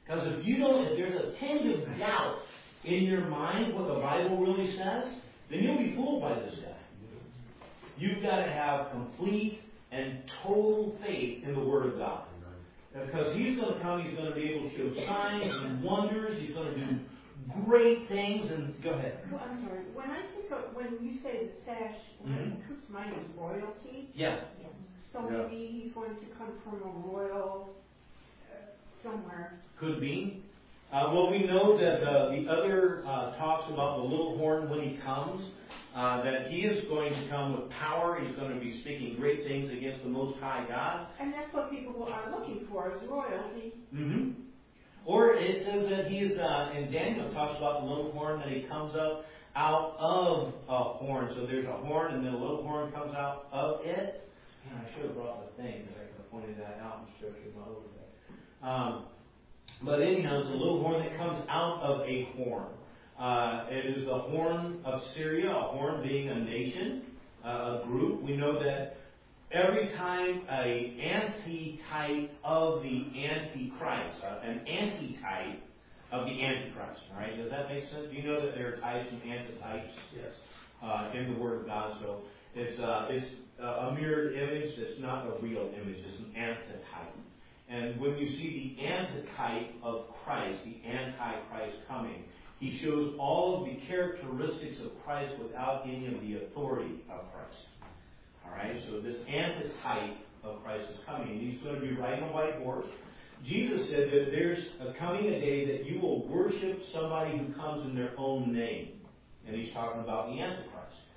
S1: Because if there's a tinge of doubt in your mind what the Bible really says, then you'll be fooled by this guy. You've got to have complete and total faith in the Word of God. Because He's going to come, He's going to be able to show signs and wonders, He's going to do great things, and go ahead.
S12: Well, I'm sorry. When you say the sash, it comes to mind is royalty.
S1: Yeah.
S12: So maybe he's going to come from a royal somewhere.
S1: Could be. Well, we know that the other talks about the little horn when he comes, that he is going to come with power. He's going to be speaking great things against the Most High God.
S12: And that's what people are looking for, is royalty.
S1: Mm-hmm. Or it says that he is, and Daniel talks about the little horn, that he comes up out of a horn. So there's a horn, and then a little horn comes out of it. Man, I should have brought the thing, because I could have pointed that out in Scripture, not over there. But anyhow, it's a little horn that comes out of a horn. It is the horn of Syria, a horn being a nation, a group. We know that every time an antitype of the Antichrist, an antitype of the Antichrist, all right? Does that make sense? Do you know that there are types and antitypes? Yes. In the Word of God, so it's a mirrored image. It's not a real image. It's an antitype. And when you see the antitype of Christ, the Antichrist coming, he shows all of the characteristics of Christ without any of the authority of Christ. All right, so this antitype of Christ is coming, and he's going to be riding a white horse. Jesus said that there's coming a day that you will worship somebody who comes in their own name, and he's talking about the Antichrist.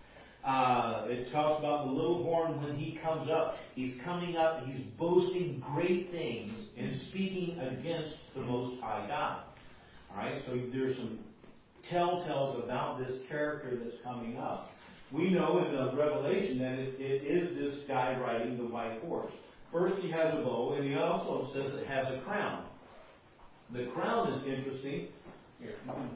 S1: It talks about the little horn when he comes up. He's coming up, he's boasting great things and speaking against the Most High God. All right, so there's some telltales about this character that's coming up. We know in the Revelation that it is this guy riding the white horse. First he has a bow, and he also says it has a crown. The crown is interesting. Here.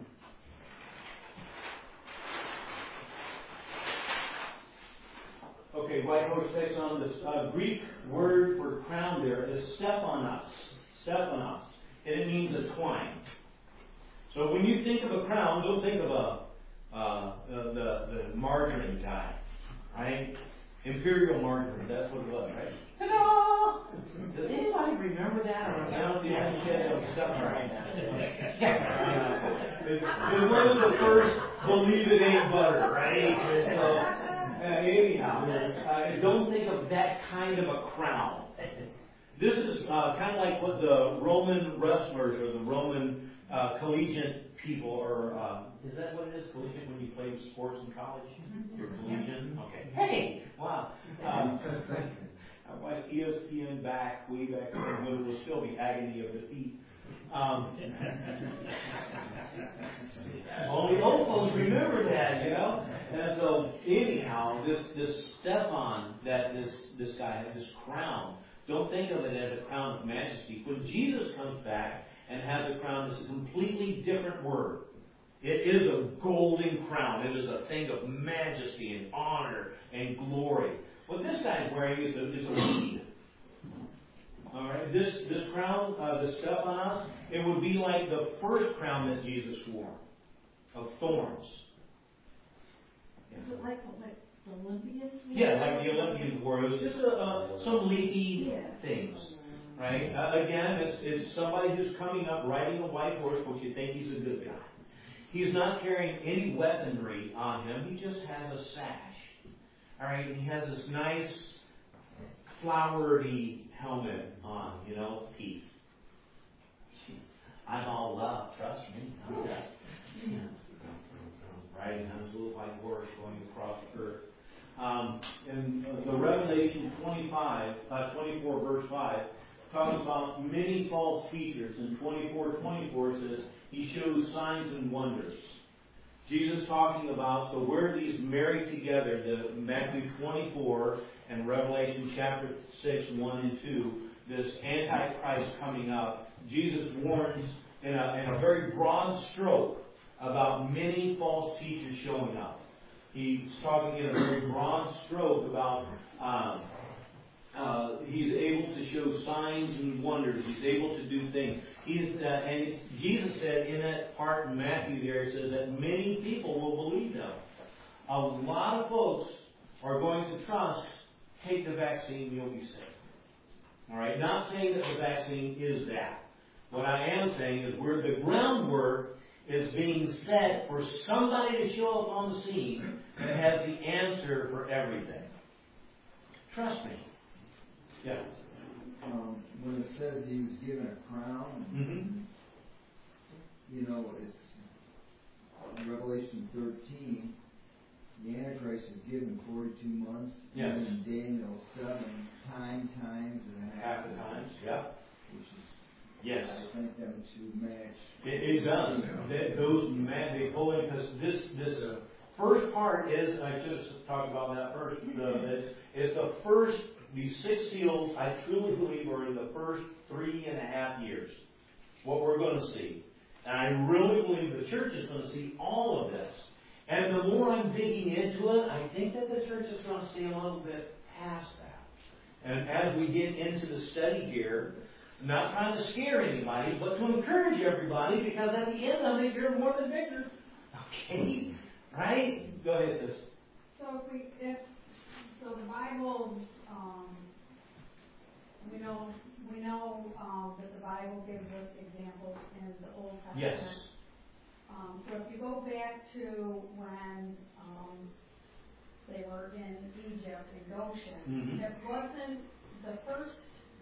S1: Okay, white horse takes on this Greek word for crown there is Stephanos. Stephanos. And it means a twine. So when you think of a crown, don't think of the margarine guy, right? Imperial margarine, that's what it was, right? Ta-da! Does anybody remember that? Or now the stuff right now? It was the first believe it ain't butter, right? So, anyhow, don't think of that kind of a crown. This is kind of like what the Roman wrestlers or the Roman collegiate people, or is that what it is? Collegiate when you play sports in college? You're collegiate? Okay. Hey! Wow. I watched ESPN way back when it was still the agony of defeat. Only old folks remember that, you know? And so, anyhow, this Stephan, that this guy had, this crown, don't think of it as a crown of majesty. When Jesus comes back and has a crown, it's a completely different word. It is a golden crown. It is a thing of majesty and honor and glory. What this guy is wearing is a reed. All right, this crown, the Stephanos, it would be like the first crown that Jesus wore, of thorns.
S2: Is it like the Olympians?
S1: Yeah, like the Olympians wore. It was just some leafy things, right? Again, it's somebody who's coming up riding a white horse, which you think he's a good guy. He's not carrying any weaponry on him. He just has a sash. All right, and he has this nice flowery helmet on, peace. I'm all love, trust me. Riding on his little white horse going across the earth. In the Revelation 24 verse 5, talks about many false teachers. In 24:24 says, he shows signs and wonders. Jesus talking about, so where these married together, the Matthew 24 and Revelation chapter 6, 1 and 2, this Antichrist coming up, Jesus warns in a very broad stroke about many false teachers showing up. He's talking in a very broad stroke about He's able to show signs and wonders. He's able to do things. Jesus said in that part in Matthew there, it says that many people will believe Him. A lot of folks are going to trust, take the vaccine, you'll be safe. All right? Not saying that the vaccine is that. What I am saying is where the groundwork is being set for somebody to show up on the scene that has the answer for everything. Trust me. Yeah.
S8: When it says he was given a crown, you know, it's Revelation 13. The Antichrist is given 42 months.
S1: Yes.
S8: And in Daniel 7, times and half the times.
S1: Yeah.
S8: Which is,
S1: yes.
S8: I think them to match.
S1: It does. They pull in because this first part is, I should have talked about that first. It's the first. These 6 seals, I truly believe, are in the first 3.5 years. What we're going to see. And I really believe the church is going to see all of this. And the more I'm digging into it, I think that the church is going to see a little bit past that. And as we get into the study here, I'm not trying to scare anybody, but to encourage everybody, because at the end of it, you're more than victor. Okay? Right? Go ahead, sis.
S12: So so the Bible, we know that the Bible gives us examples in the Old Testament.
S1: Yes.
S12: So if you go back to when they were in Egypt and Goshen, it wasn't the first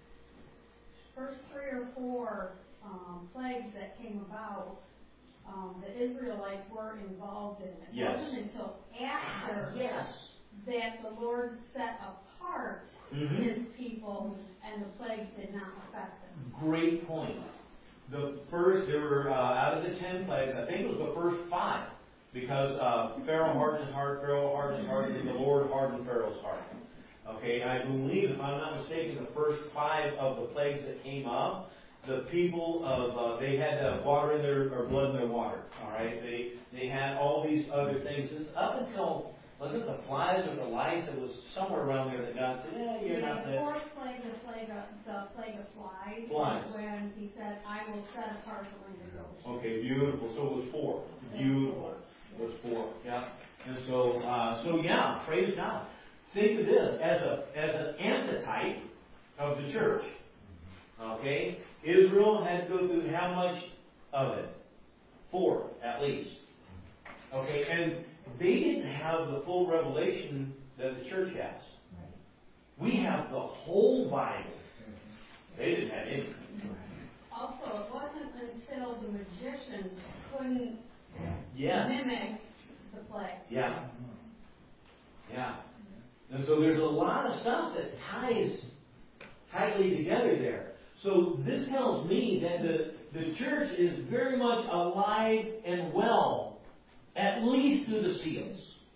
S12: 3 or 4 plagues that came about. The Israelites were involved in it. It wasn't until after that the Lord set apart His people and the plagues did not affect them.
S1: Great point. There were out of the 10 plagues, I think it was the first 5, because Pharaoh hardened his heart, and the Lord hardened Pharaoh's heart. Okay, I believe, if I'm not mistaken, the first 5 of the plagues that came up, the people of they had water in their or blood in their water. All right, they had all these other things. It's up until, was it the flies or the lice? It was somewhere around there that God said, you're not
S12: the
S1: that.
S12: 4th plague, the plague of flies. When He said, I will set apart the land of Goshen.
S1: Okay, beautiful. So it was 4. Beautiful. It was 4. Yeah. And so yeah, praise God. Think of this as an antitype of the church. Okay? Israel had to go through how much of it? 4, at least. Okay, and they didn't have the full revelation that the church has. We have the whole Bible. They didn't have anything.
S12: Also, it wasn't until the magicians couldn't mimic the plague.
S1: Yeah. Yeah. And so there's a lot of stuff that ties tightly together there. So this tells me that the church is very much alive and well, at least through the seals.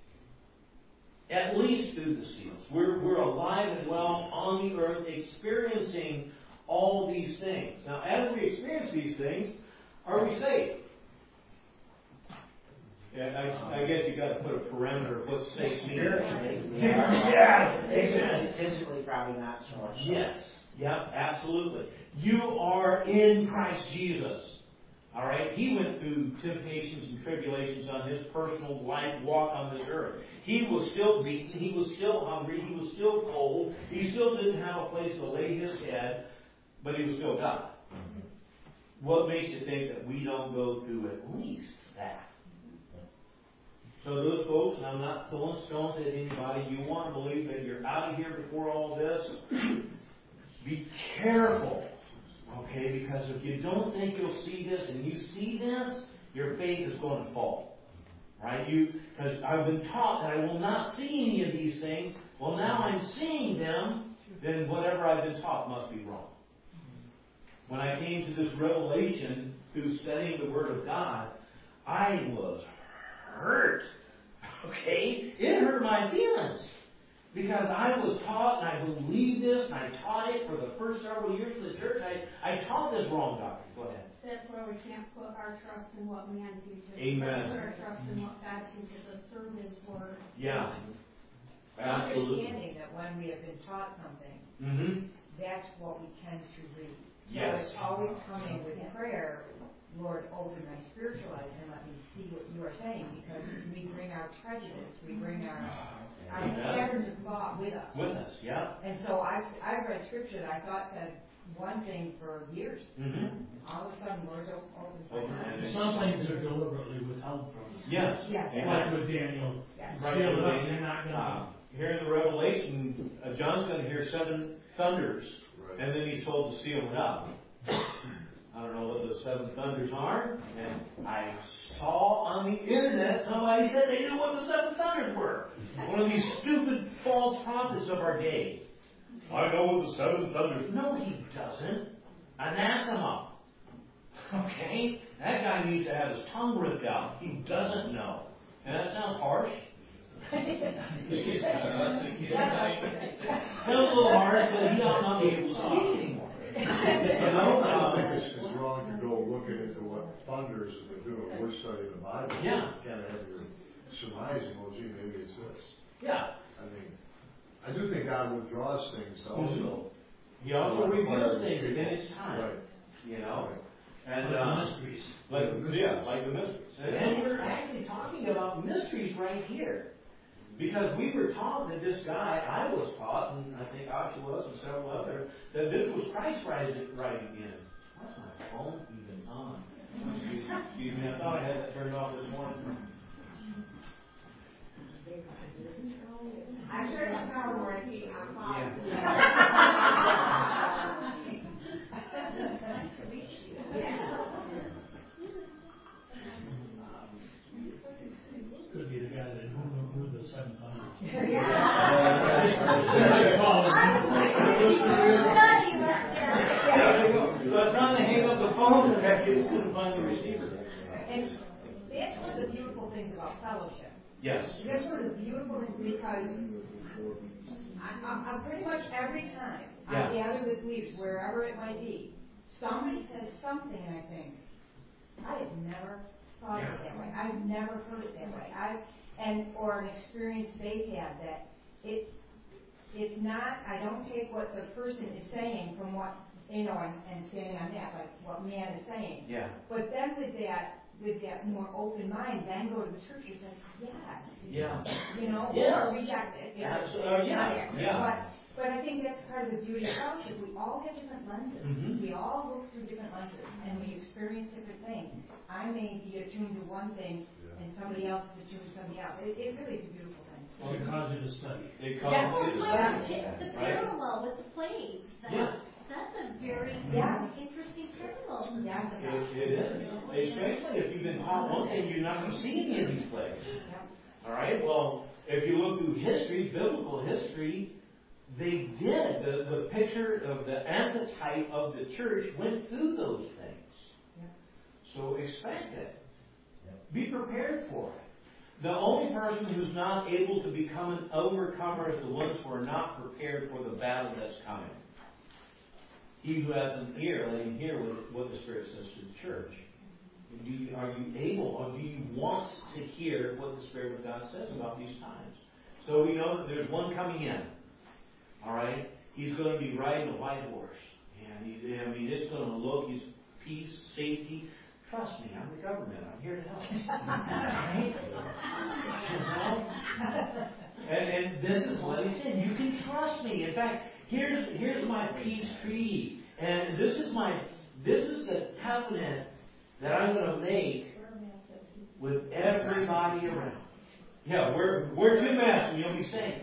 S1: At least through the seals. We're alive and well on the earth, experiencing all these things. Now, as we experience these things, are we saved? Yeah, I guess you've got to put a parameter of what safe means.
S7: Yeah. Physically, probably not so much.
S1: Yes. Yep, absolutely. You are in Christ Jesus. All right? He went through temptations and tribulations on His personal life walk on this earth. He was still beaten. He was still hungry. He was still cold. He still didn't have a place to lay His head, but He was still God. What makes you think that we don't go through at least that? So those folks, and I'm not throwing stones at anybody, you want to believe that you're out of here before all this, be careful, okay? Because if you don't think you'll see this and you see this, your faith is going to fall, right? Because I've been taught that I will not see any of these things. Well, now I'm seeing them, then whatever I've been taught must be wrong. When I came to this revelation through studying the Word of God, I was hurt. Okay? It hurt my feelings. Because I was taught, and I believed this, and I taught it for the first several years of the church. I taught this wrong doctrine. Go ahead.
S12: That's where we can't put our trust in what man teaches.
S1: Amen.
S12: Put our trust in what God teaches us through His Word.
S1: Yeah. Absolutely.
S6: Understanding that when we have been taught something, that's what we tend to read. So
S1: Yes.
S6: it's always coming with prayer, Lord, open my spiritual eyes and let me see what you are saying, because we bring our prejudice, we bring our patterns of thought with us.
S1: With us, yeah.
S6: And so I've read scripture that I thought said one thing for years. All of a sudden, Lord's open my eyes.
S4: Some things are deliberately withheld from us.
S1: Yes.
S4: Like with Daniel.
S1: Right.
S4: Seal it up, you're not going
S1: Here in the Revelation, John's going to hear 7 thunders, and then he's told to seal it up. I don't know what those 7 thunders are, and I saw on the internet somebody said they knew what the 7 thunders were. One of these stupid false prophets of our day. I know what the 7 thunders. No, he doesn't. Anathema. Okay? That guy needs to have his tongue ripped out. He doesn't know. And that sounds harsh. Sounds a little harsh, but he ought not be able to speak anymore.
S11: I think it's wrong to go looking into what thunders have been doing. We're studying the Bible.
S1: Yeah.
S11: You kind of have your surmising, well, gee, maybe it's this.
S1: Yeah.
S11: I mean, I do think God withdraws things also.
S1: He also reveals things in His time.
S11: Right.
S1: You know? And
S4: mysteries.
S1: like the mysteries. And we're actually talking about mysteries right here. Because we were taught that this guy, I was taught, and I think Asha was, and several others, that this was Christ riding in. What's my phone even on? Excuse me, I thought I had that turned off this morning.
S6: I turned my power warranty on.
S4: Could be the guy that knew the 7 thunders.
S1: So I'm trying to hang up the phone, and I just couldn't find the receiver.
S6: And that's one of the beautiful things about fellowship.
S1: Yes.
S6: That's one of the beautiful things, because I pretty much every time I gather with leaders, wherever it might be, somebody says something and I think, I have never thought of it that way. I've never heard it that way. Or an experience they've had that it's not, I don't take what the person is saying from what, and standing on that, like what man is saying.
S1: Yeah.
S6: But then with that more open mind, then go to the scriptures and say,
S1: Yeah.
S6: Or reject it.
S1: Yeah.
S6: But I think that's part of the beauty of fellowship. We all have different lenses. We all look through different lenses, and we experience different things. I may be attuned to one thing, and somebody else is attuned to something else. It really is a beautiful thing.
S4: Well, it causes you to study.
S1: It causes you to study.
S12: The parallel with the plagues. That's a very interesting parallel.
S1: It is. Especially if you've been taught one thing, you're not going to see any of these plagues. All right? Well, if you look through history, biblical history, they did. The picture of the antitype of the church went through those things. So expect it. Be prepared for it. The only person who's not able to become an overcomer is the ones who are not prepared for the battle that's coming. He who has an ear, let him hear what the Spirit says to the church. Are you able, or do you want to hear what the Spirit of God says about these times? So we know that there's one coming in. All right? He's going to be riding a white horse. And it's going to look, he's peace, safety. Trust me, I'm the government. I'm here to help. And this is what he said. You can trust me. In fact, here's my peace treaty. And this is the covenant that I'm going to make with everybody around. Yeah, wear 2 masks and you'll be safe.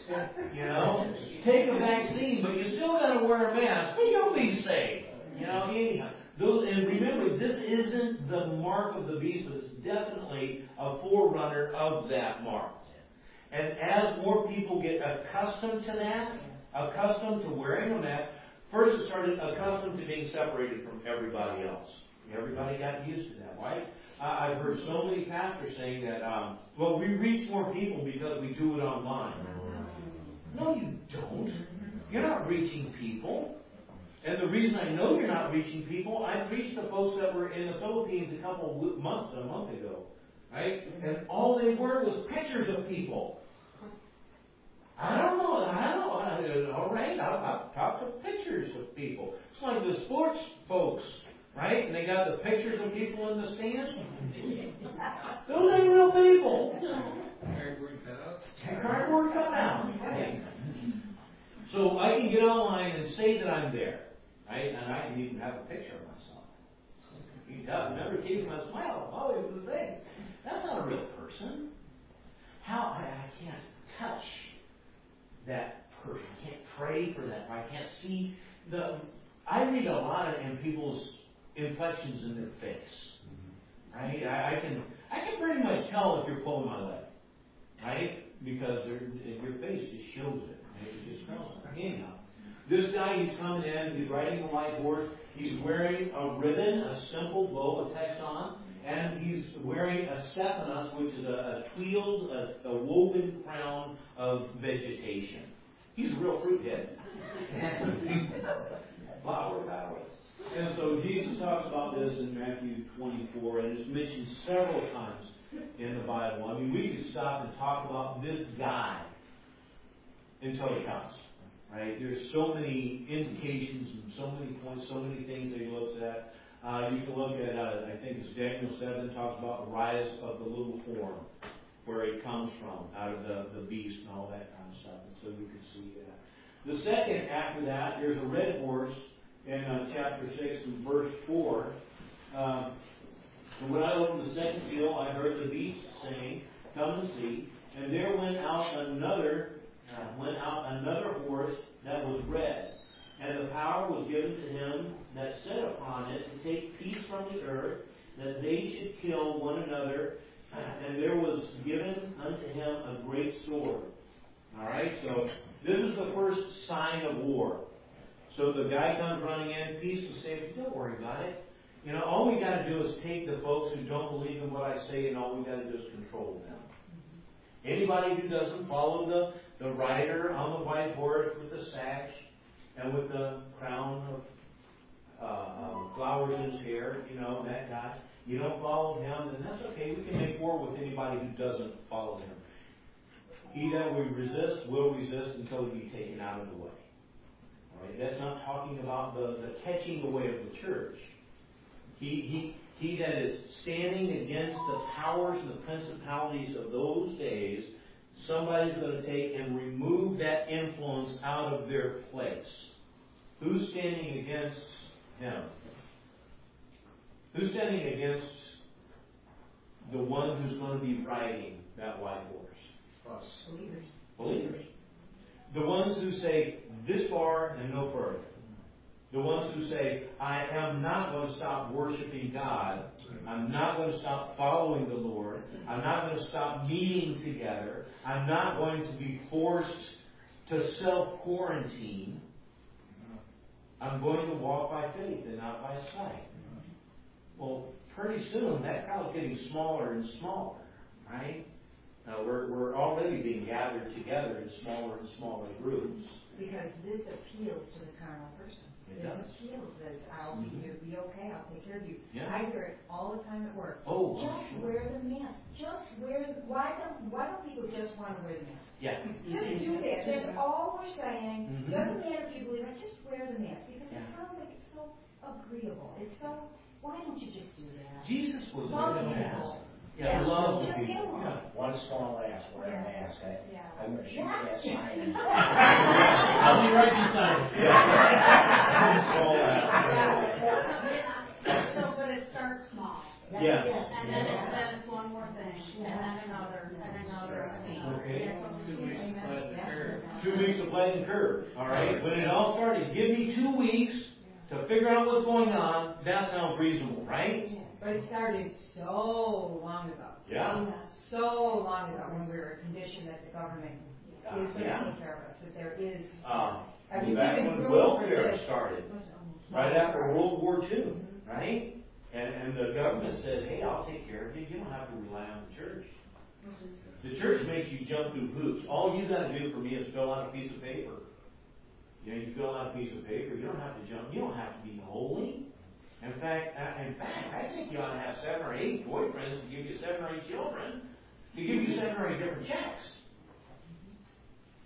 S1: Take a vaccine, but you still got to wear a mask, but you'll be safe. Anyhow. And remember, this isn't the mark of the beast, but it's definitely a forerunner of that mark. And as more people get accustomed to that, accustomed to wearing a mask, first it started accustomed to being separated from everybody else. Everybody got used to that, right? I've heard so many pastors saying that, we reach more people because we do it online. No, you don't. You're not reaching people. And the reason I know you're not reaching people, I preached to folks that were in the Philippines a month ago, right? And all they were was pictures of people. I don't know. All right, I'll talk to pictures of people. It's like the sports folks, right? And they got the pictures of people in the stands. Those ain't real people.
S3: Cardboard cutouts?
S1: Cardboard cutouts. Right. So I can get online and say that I'm there, right? And I can even have a picture of myself. You can never keep my smile. I'm always the same. That's not a real person. How I can't touch that person. I can't pray for that. I can't see the. I read a lot in people's inflections in their face, right? I can pretty much tell if you're pulling my leg, right? Because your face just shows it. It just smells it. Anyhow, this guy, he's coming in. He's riding a white horse. He's wearing a ribbon, a simple bow, a text on. And he's wearing a stephanos, which is a tweeled, a woven crown of vegetation. He's a real fruithead. Flower power. And so Jesus talks about this in Matthew 24, and it's mentioned several times in the Bible. I mean, we could stop and talk about this guy until he comes. Right? There's so many indications and so many points, so many things that he looks at. You can look at, I think it's Daniel 7, talks about the rise of the little form, where it comes from, out of the beast and all that kind of stuff. And so you can see that. The second, after that, there's a red horse in chapter 6 and verse 4. And when I opened the second seal, I heard the beast saying, "Come and see." And there went out another horse that was red. And the power was given to him that sat upon it to take peace from the earth, that they should kill one another. And there was given unto him a great sword. All right, so this is the first sign of war. So the guy comes running in, peace and safety. Don't worry about it. You know, all we got to do is take the folks who don't believe in what I say, and all we got to do is control them. Anybody who doesn't follow the rider on the white horse with the sash and with the crown of flowers in his hair, you know, that guy, you don't follow him, then that's okay. We can make war with anybody who doesn't follow him. He that we resist will resist until he be taken out of the way. All right? That's not talking about the catching away of the church. He that is standing against the powers and the principalities of those days, somebody's going to take and remove that influence out of their place. Who's standing against him? Who's standing against the one who's going to be riding that white horse?
S3: Us.
S1: Believers. The ones who say, this far and no further. The ones who say, I am not going to stop worshiping God. I'm not going to stop following the Lord. I'm not going to stop meeting together. I'm not going to be forced to self-quarantine. I'm going to walk by faith and not by sight. Well, pretty soon that crowd's getting smaller and smaller, right? Now we're already being gathered together in smaller and smaller groups.
S6: Because this appeals to the carnal person.
S1: It
S6: this
S1: does.
S6: appeals that I'll be okay, I'll take care of you.
S1: Yeah.
S6: I hear it all the time at work.
S1: Oh,
S6: just
S1: sure.
S6: wear the mask. Just wear the why don't people just want to wear the mask?
S1: Yeah.
S6: Just do that. That's all we're saying.
S1: Mm-hmm.
S6: Doesn't matter if you believe it, just wear the mask. Because
S1: Yeah.
S6: it sounds like it's so agreeable. It's so why don't you just do that?
S1: Jesus was
S6: Love
S1: wearing a
S6: people.
S1: mask. Yeah, love
S6: just
S1: people.
S6: get one.
S1: Yeah.
S7: One small ass wear a mask. I'm going to shoot that sign.
S4: I'll be right beside you.
S12: So, but it starts small.
S1: Yes.
S12: And then it's one more thing, and then another, and another, and another.
S1: Okay.
S12: That's what
S3: 2 weeks to flatten the curve.
S1: 2 weeks of flattening curve. All right. When it all started, give me 2 weeks to figure out what's going on. That sounds reasonable, right?
S6: But it started so long ago.
S1: Yeah.
S6: So long ago when we were conditioned that the government is going
S1: Yeah.
S6: to take care of us. That there is.
S1: Back when welfare started, right after World War II, right? And the government said, hey, I'll take care of you. You don't have to rely on the church. The church makes you jump through hoops. All you got to do for me is fill out a piece of paper. You know, you fill out a piece of paper. You don't have to jump. You don't have to be holy. In fact, I think you ought to have 7 or 8 boyfriends to give you 7 or 8 children, to give you 7 or 8 different checks.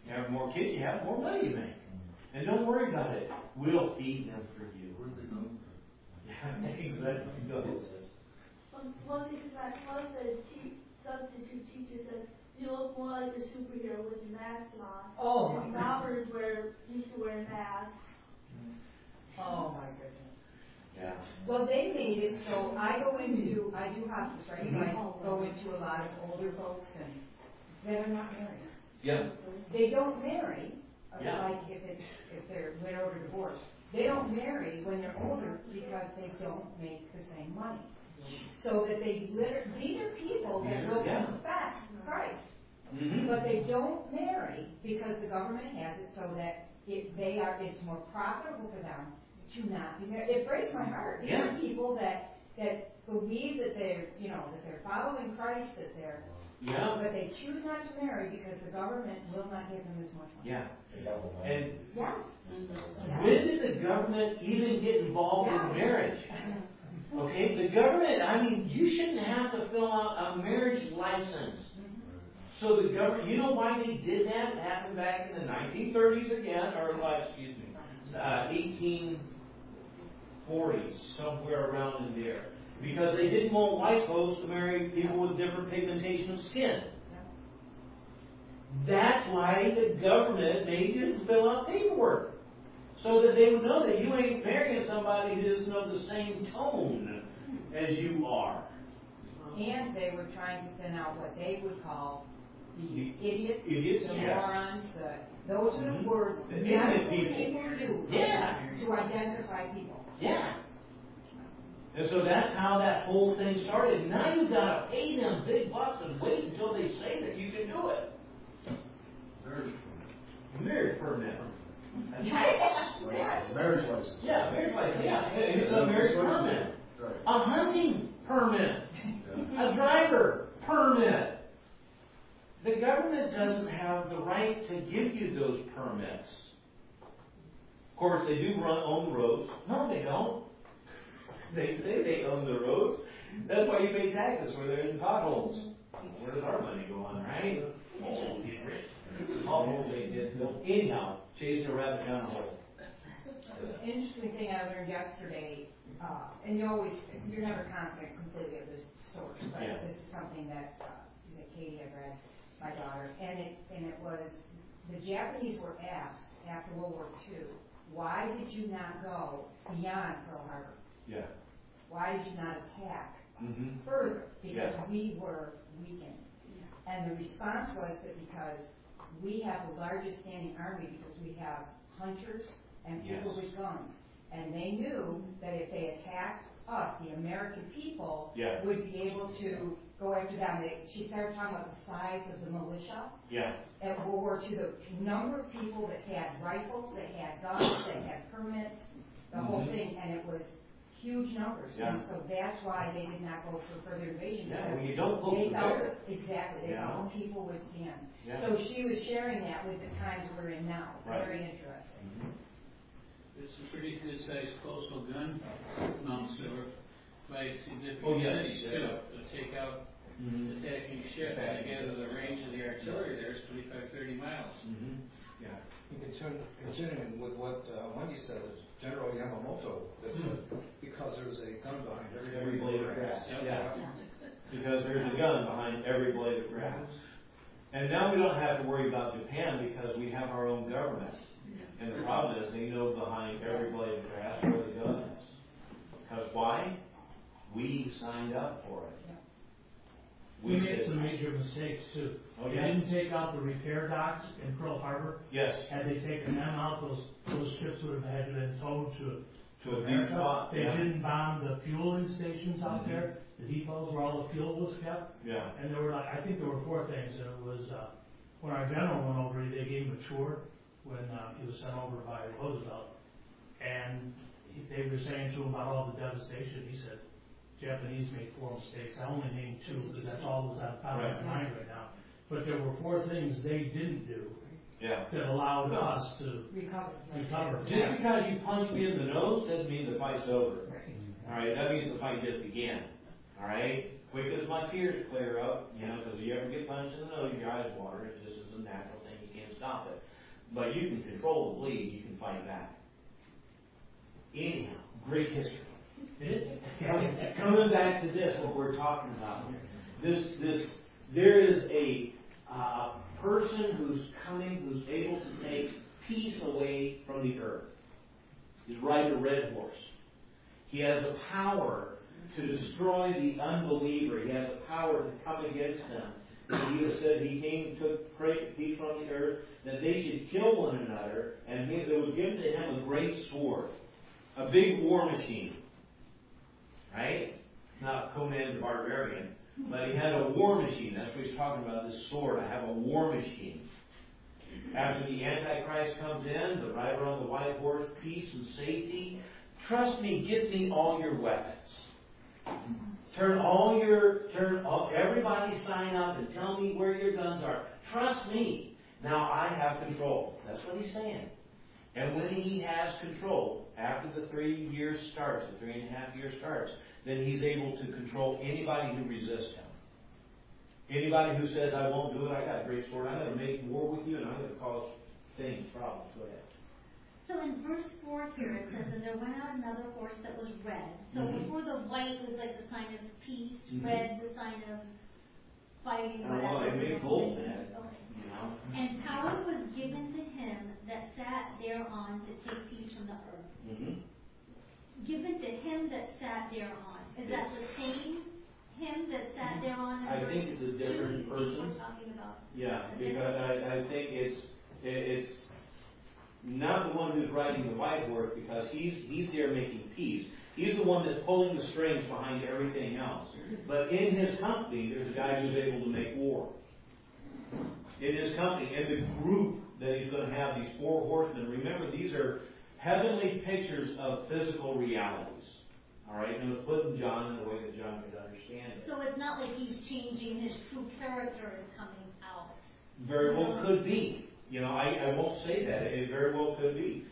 S1: You have more kids, you have more money you make. And don't worry about it. We'll feed them for you.
S11: Where'd they go?
S1: Yeah, exactly. Go ahead, sis.
S2: One thing is that one of the substitute teachers said, you look more like a superhero with your mask on.
S6: Oh, my
S2: and
S6: goodness.
S2: robbers used to wear masks.
S6: Oh, my goodness.
S1: Yeah.
S6: Well, they made it so I do hospice, right? So I go into a lot of older folks and that are not married.
S1: Yeah.
S6: They don't marry,
S1: Yeah.
S6: like if they're widowed or divorced. They don't marry when they're older because they don't make the same money. So that these are people that will confess Christ, but they don't marry because the government has it so that it's more profitable for them to not be married. It breaks my heart. These are people that believe that they're following Christ, that they're but they choose not to marry because the government will not give them as much money.
S1: Yeah. And
S6: yes.
S1: When did the government even get involved in marriage? Okay, the government, I mean, you shouldn't have to fill out a marriage license. So the government, you know why they did that? It happened back in the 1930s again, or 1840s, somewhere around in there. Because they didn't want white folks to marry people with different pigmentation of skin. That's why the government made you fill out paperwork. So that they would know that you ain't marrying somebody who doesn't know the same tone as you are.
S6: And they were trying to thin out what they would call the idiots, the
S1: yes.
S6: morons, those are the words that people do to identify people.
S1: Yeah. And so that's how that whole thing started. Now you've got to pay them big bucks and wait until they say that you can do it. Marriage permit.
S11: Marriage license.
S1: Yeah, marriage license. Yeah, it's a marriage permit.
S11: Right.
S1: A hunting permit. A driver permit. The government doesn't have the right to give you those permits. Of course, they do own the roads. No, they don't. They say they own the roads. That's why you pay taxes where they're in potholes. Where does our money go on, right? Oh, get rich. Potholes they did. Anyhow, chasing a rabbit down a hole.
S6: Interesting thing I learned yesterday, and you're never confident completely of this source, but this is something that Katie had read, my daughter, and it was the Japanese were asked after World War II, why did you not go beyond Pearl Harbor?
S1: Yeah.
S6: Why did you not attack further? Because we were weakened. And the response was that because we have the largest standing army because we have hunters and people with guns. And they knew that if they attacked us, the American people would be able to go after them. She started talking about the size of the militia.
S1: Yeah.
S6: At World War II, the number of people that had rifles, that had guns, that had permits, the whole thing, and it was huge numbers.
S1: Yeah.
S6: And so that's why they did not go for further invasion.
S1: Yeah, when you don't look
S6: they felt
S1: there.
S6: exactly. They felt people would stand.
S1: Yeah.
S6: So she was sharing that with the times we're in now. It's very interesting.
S3: It's a pretty good sized coastal gun mount silver by significant cities too. To take out attacking ship and get to the range of the artillery there is 25-30 miles.
S5: Yeah. Continuing with what Wendy said, is General Yamamoto that said, because there's a gun behind
S1: every blade of grass.
S5: Yeah.
S1: Because there's a gun behind every blade of grass. And now we don't have to worry about Japan because we have our own government. And the problem is they know behind every blade of grass where the gun is. Because why? We signed up for it.
S4: We made some major mistakes too.
S1: Oh,
S4: They
S1: yeah?
S4: didn't take out the repair docks in Pearl Harbor.
S1: Yes.
S4: Had they taken them out, those ships would have had been towed to
S1: a deep
S4: America.
S1: spot.
S4: They didn't bomb the fueling stations out there, the depots where all the fuel was kept.
S1: Yeah.
S4: And there were I think there were 4 things. And it was when our general went over, they gave him a tour when he was sent over by Roosevelt, and they were saying to him about all the devastation. He said, Japanese made 4 mistakes. I only named 2 because that's all that's on top of my mind right now. But there were 4 things they didn't do that allowed us to recover.
S1: Just because you punch me in the nose doesn't mean the fight's over. All right, that means the fight just began. All right, quick as my tears clear up, because you ever get punched in the nose, your eyes water. It just is a natural thing. You can't stop it. But you can control the bleed. You can fight back. Anyhow, great history. Coming back to this, what we're talking about here. There is a person who's coming, who's able to take peace away from the earth. He's riding a red horse. He has the power to destroy the unbeliever. He has the power to come against them. Jesus said he came, took peace from the earth, that they should kill one another, and they would give to him a great sword, a big war machine. Right? Not Conan the Barbarian, but he had a war machine. That's what he's talking about, this sword. I have a war machine. After the Antichrist comes in, the rider on the white horse, peace and safety. Trust me, give me all your weapons. Everybody sign up and tell me where your guns are. Trust me. Now I have control. That's what he's saying. And when he has control, after the 3 years starts, the 3.5 years starts, then he's able to control anybody who resists him. Anybody who says, I won't do it, I got a great sword, I'm going to make war with you, and I'm going to cause problems. Go ahead.
S13: So in verse 4 here, it says, and there went out another horse that was red. So before the white was like the sign of peace, red the sign of fighting, whatever.
S1: Well, they made gold, man.
S13: Okay. And power was given to him that sat thereon to take peace from the earth. Given to him that sat thereon. Is that the same him that sat thereon?
S1: I think it's a different person.
S13: We're talking about.
S1: Yeah, because I think it's not the one who's riding the white horse, because he's there making peace. He's the one that's pulling the strings behind everything else. But in his company, there's a guy who's able to make war. In his company, in the group that he's going to have, these 4 horsemen. Remember, these are heavenly pictures of physical realities. All right, and it's put in John in the way that John could understand it.
S13: So it's not like he's changing, his true character is coming out.
S1: Very well could be. I won't say that. It very well could be.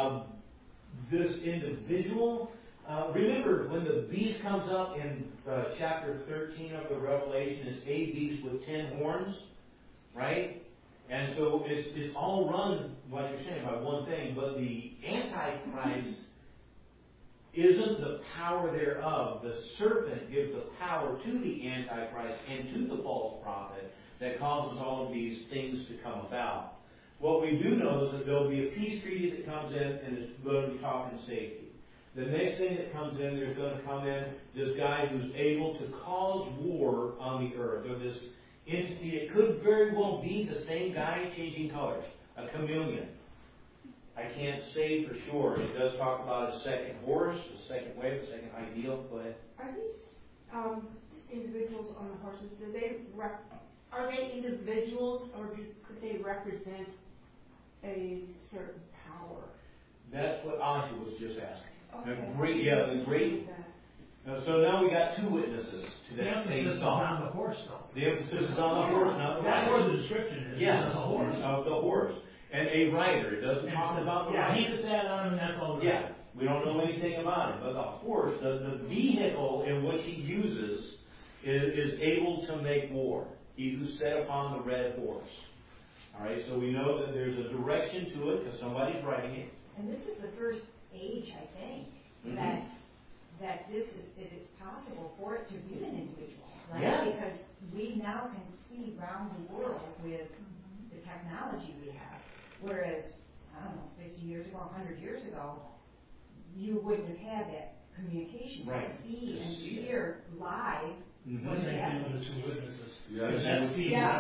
S1: This individual, remember when the beast comes up in chapter 13 of the Revelation, it's a beast with 10 horns, right? And so it's all run, like you're saying, by one thing, but the Antichrist isn't the power thereof. The serpent gives the power to the Antichrist and to the false prophet that causes all of these things to come about. What we do know is that there will be a peace treaty that comes in, and it's going to be talking safety. The next thing that comes in, there's going to come in this guy who's able to cause war on the earth, or this entity. It could very well be the same guy changing colors, a chameleon. I can't say for sure. It does talk about a second horse, a second wave, a second ideal. Go ahead.
S14: Are these individuals on the horses? Are they individuals, or could they represent a certain power?
S1: That's what Asha was just asking.
S14: Okay.
S1: The great. So now we got 2 witnesses to that same song.
S4: The emphasis is on the horse, though.
S1: The emphasis is on the horse, not the rider.
S4: That's where the description is.
S1: Yes,
S4: the horse.
S1: Of the horse. And a rider. It doesn't talk about the rider.
S4: he that sat on him, that's all.
S1: Yeah, we don't know anything about it. But the horse, the vehicle in which he uses, is able to make war. He who sat upon the red horse. All right, so we know that there's a direction to it because somebody's writing it.
S6: And this is the first age, I think, that it's possible for it to be an individual, right?
S1: Yeah.
S6: Because we now can see around the world with the technology we have. Whereas, I don't know, 50 years ago, 100 years ago, you wouldn't have had that communication.
S1: Right.
S6: To see and hear live what's
S4: Same thing
S6: happening.
S4: with the 2 witnesses.
S6: Yeah.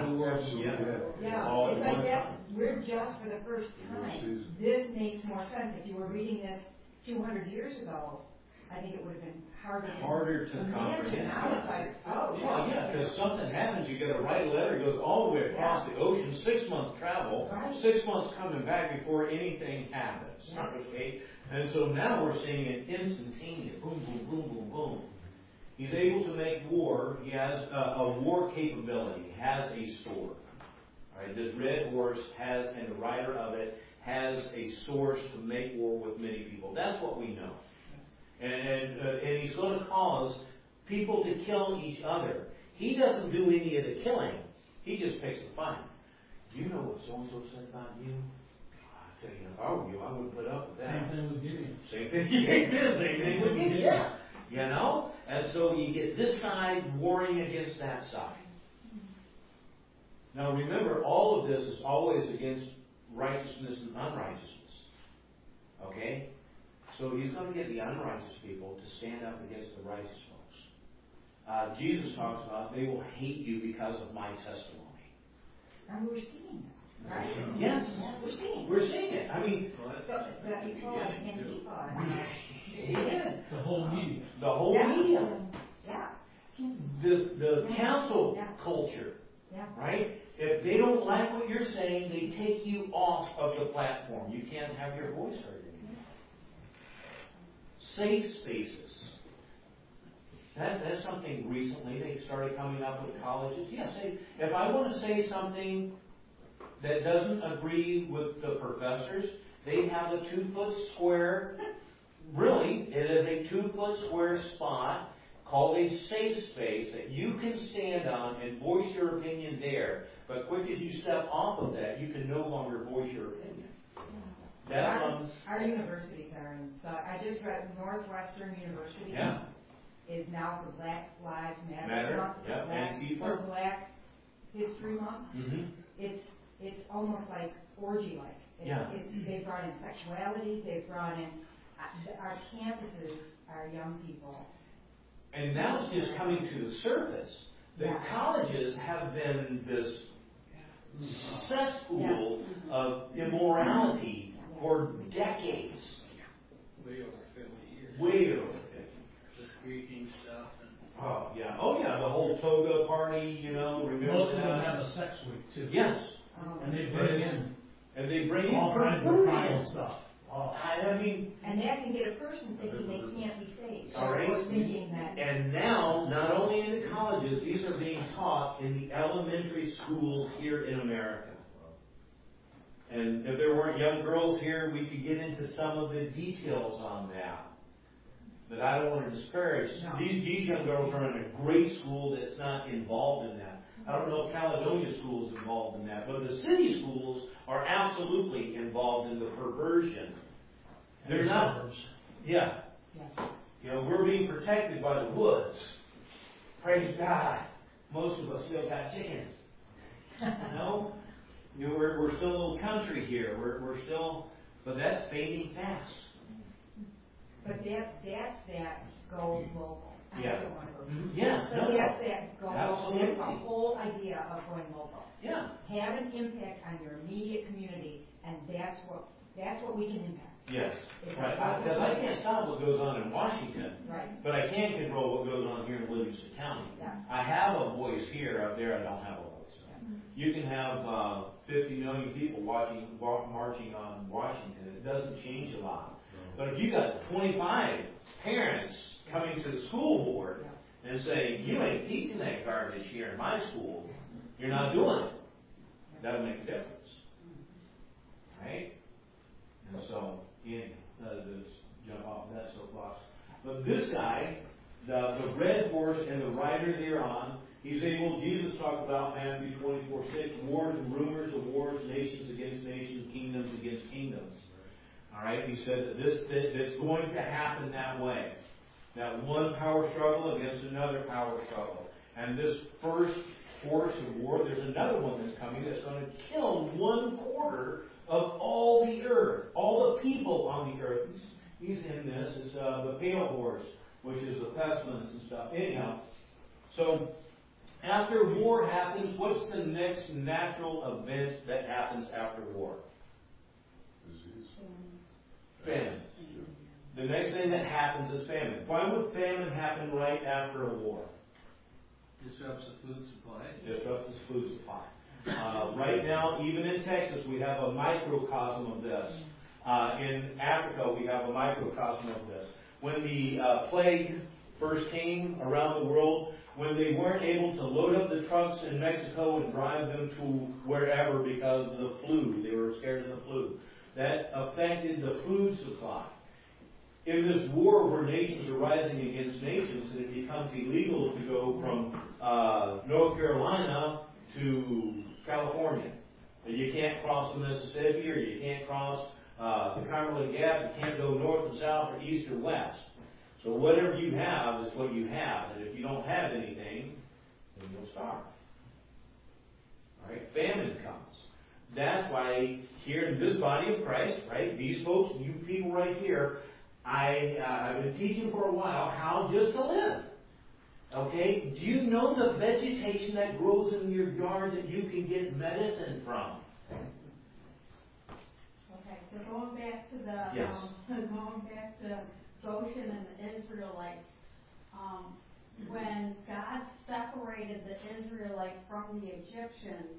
S1: All
S6: It's
S1: at
S6: like
S1: one
S6: that.
S1: time.
S6: We're just for the first time. This makes more sense. If you were reading this 200 years ago, I think it would have been harder to
S1: comprehend.
S6: Now it's like,
S1: Well, yeah, because something happens, you got to write a letter, it goes all the way across the ocean, 6-month travel, 6 months coming back before anything happens. Okay? And so now we're seeing it instantaneous. Boom, boom, boom, boom, boom. He's able to make war. He has a war capability. He has a sword. All right, this red horse has, and the rider of it has a source to make war with many people. That's what we know. And he's going to cause people to kill each other. He doesn't do any of the killing. He just picks the fight. Do you know what so-and-so said about you? I tell you, if I were you, I wouldn't put up with that.
S4: Same thing with Gideon.
S1: Same thing. Same thing with Gideon. Yeah. You know? And so you get this side warring against that side. Now remember, all of this is always against righteousness and unrighteousness. Okay? So he's going to get the unrighteous people to stand up against the righteous folks. Jesus talks about they will hate you because of my testimony.
S6: And we're seeing it, right?
S1: Yes.
S6: We're seeing it.
S1: We're seeing it. I mean,
S4: The whole media.
S1: The whole media.
S6: Yeah.
S1: The council culture.
S6: Yeah.
S1: Right? If they don't like what you're saying, they take you off of the platform. You can't have your voice heard anymore. Safe spaces. That's something recently they started coming up with colleges. Yes, if I want to say something that doesn't agree with the professors, they have a 2-foot square. Really, it is a 2-foot square spot called a safe space that you can stand on and voice your opinion there. But quick as you step off of that, you can no longer voice your opinion. That's
S6: our universities are in. So I just read Northwestern University.
S1: Yeah.
S6: Is now for Black Lives Matter Month, for Black History Month.
S1: Mm-hmm.
S6: It's almost like orgy-like. They've brought in sexuality. They've brought in our campuses, our young people.
S1: And now it's just coming to the surface. The colleges have been this cesspool of immorality for decades.
S3: Way over 50 years.
S1: Way over 50.
S3: Greeting stuff.
S1: Oh yeah, the whole toga party, remember
S4: Most of
S1: that?
S4: them have a sex week too.
S1: Yes.
S4: And they bring in
S1: all
S4: kinds of vile stuff.
S1: Oh. I mean,
S6: and that can get a person thinking they can't be saved.
S1: All right.
S6: Or thinking that.
S1: And now, not only in the colleges, these are being taught in the elementary schools here in America. And if there weren't young girls here, we could get into some of the details on that. But I don't want to disparage. No. These young girls are in a great school that's not involved in that. I don't know if Caledonia School is involved in that, but the city schools are absolutely involved in the perversion. They're not. Yeah. We're being protected by the woods. Praise God. Most of us still got chickens. We're still a little country here. We're still, but that's fading fast.
S6: But that's that go local.
S1: Yeah.
S6: That's that go local. That's the whole idea of going local.
S1: Yeah.
S6: Have an impact on your immediate community, and that's what we can impact.
S1: Yes. Right. Because I can't stop what goes on in Washington.
S6: Right.
S1: But I can control what goes on here in Livingston County.
S6: Yeah.
S1: I have a voice here. Up there, I don't have a voice. Yeah. You can have 50 million people marching on Washington. It doesn't change a lot. But if you got 25 parents coming to the school board and saying, you ain't teaching that garbage here in my school, you're not doing it. That'll make a difference. Right? And so, let's jump off that soapbox. But this guy, the red horse and the rider thereon, he's able, Jesus talked about Matthew 24:6, wars and rumors of wars, nations against nations, kingdoms against kingdoms. All right, he said that that's going to happen that way. That one power struggle against another power struggle. And this first force of war, there's another one that's coming that's going to kill 1/4 of all the earth, all the people on the earth. He's in this. It's the pale horse, which is the pestilence and stuff. Anyhow, so after war happens, what's the next natural event that happens after war? Famine. The next thing that happens is famine. Why would famine happen right after a war?
S3: Disrupts the food supply.
S1: Disrupts the food supply. Right now, even in Texas, we have a microcosm of this. In Africa, we have a microcosm of this. When the plague first came around the world, when they weren't able to load up the trucks in Mexico and drive them to wherever because of the flu, they were scared of the flu. That affected the food supply. In this war where nations are rising against nations, and it becomes illegal to go from the Mississippi, or you can't cross the Cumberland Gap. You can't go north and south or east or west. So whatever you have is what you have. And if you don't have anything, then you'll starve. All right? Famine comes. That's why here in this body of Christ, right, these folks, you people right here, I've been teaching for a while how just to live. Okay? Do you know the vegetation that grows in your yard that you can get medicine from?
S12: Okay, so going back to the
S1: Yes.
S12: going back to Goshen and the Israelites, when God separated the Israelites from the Egyptians,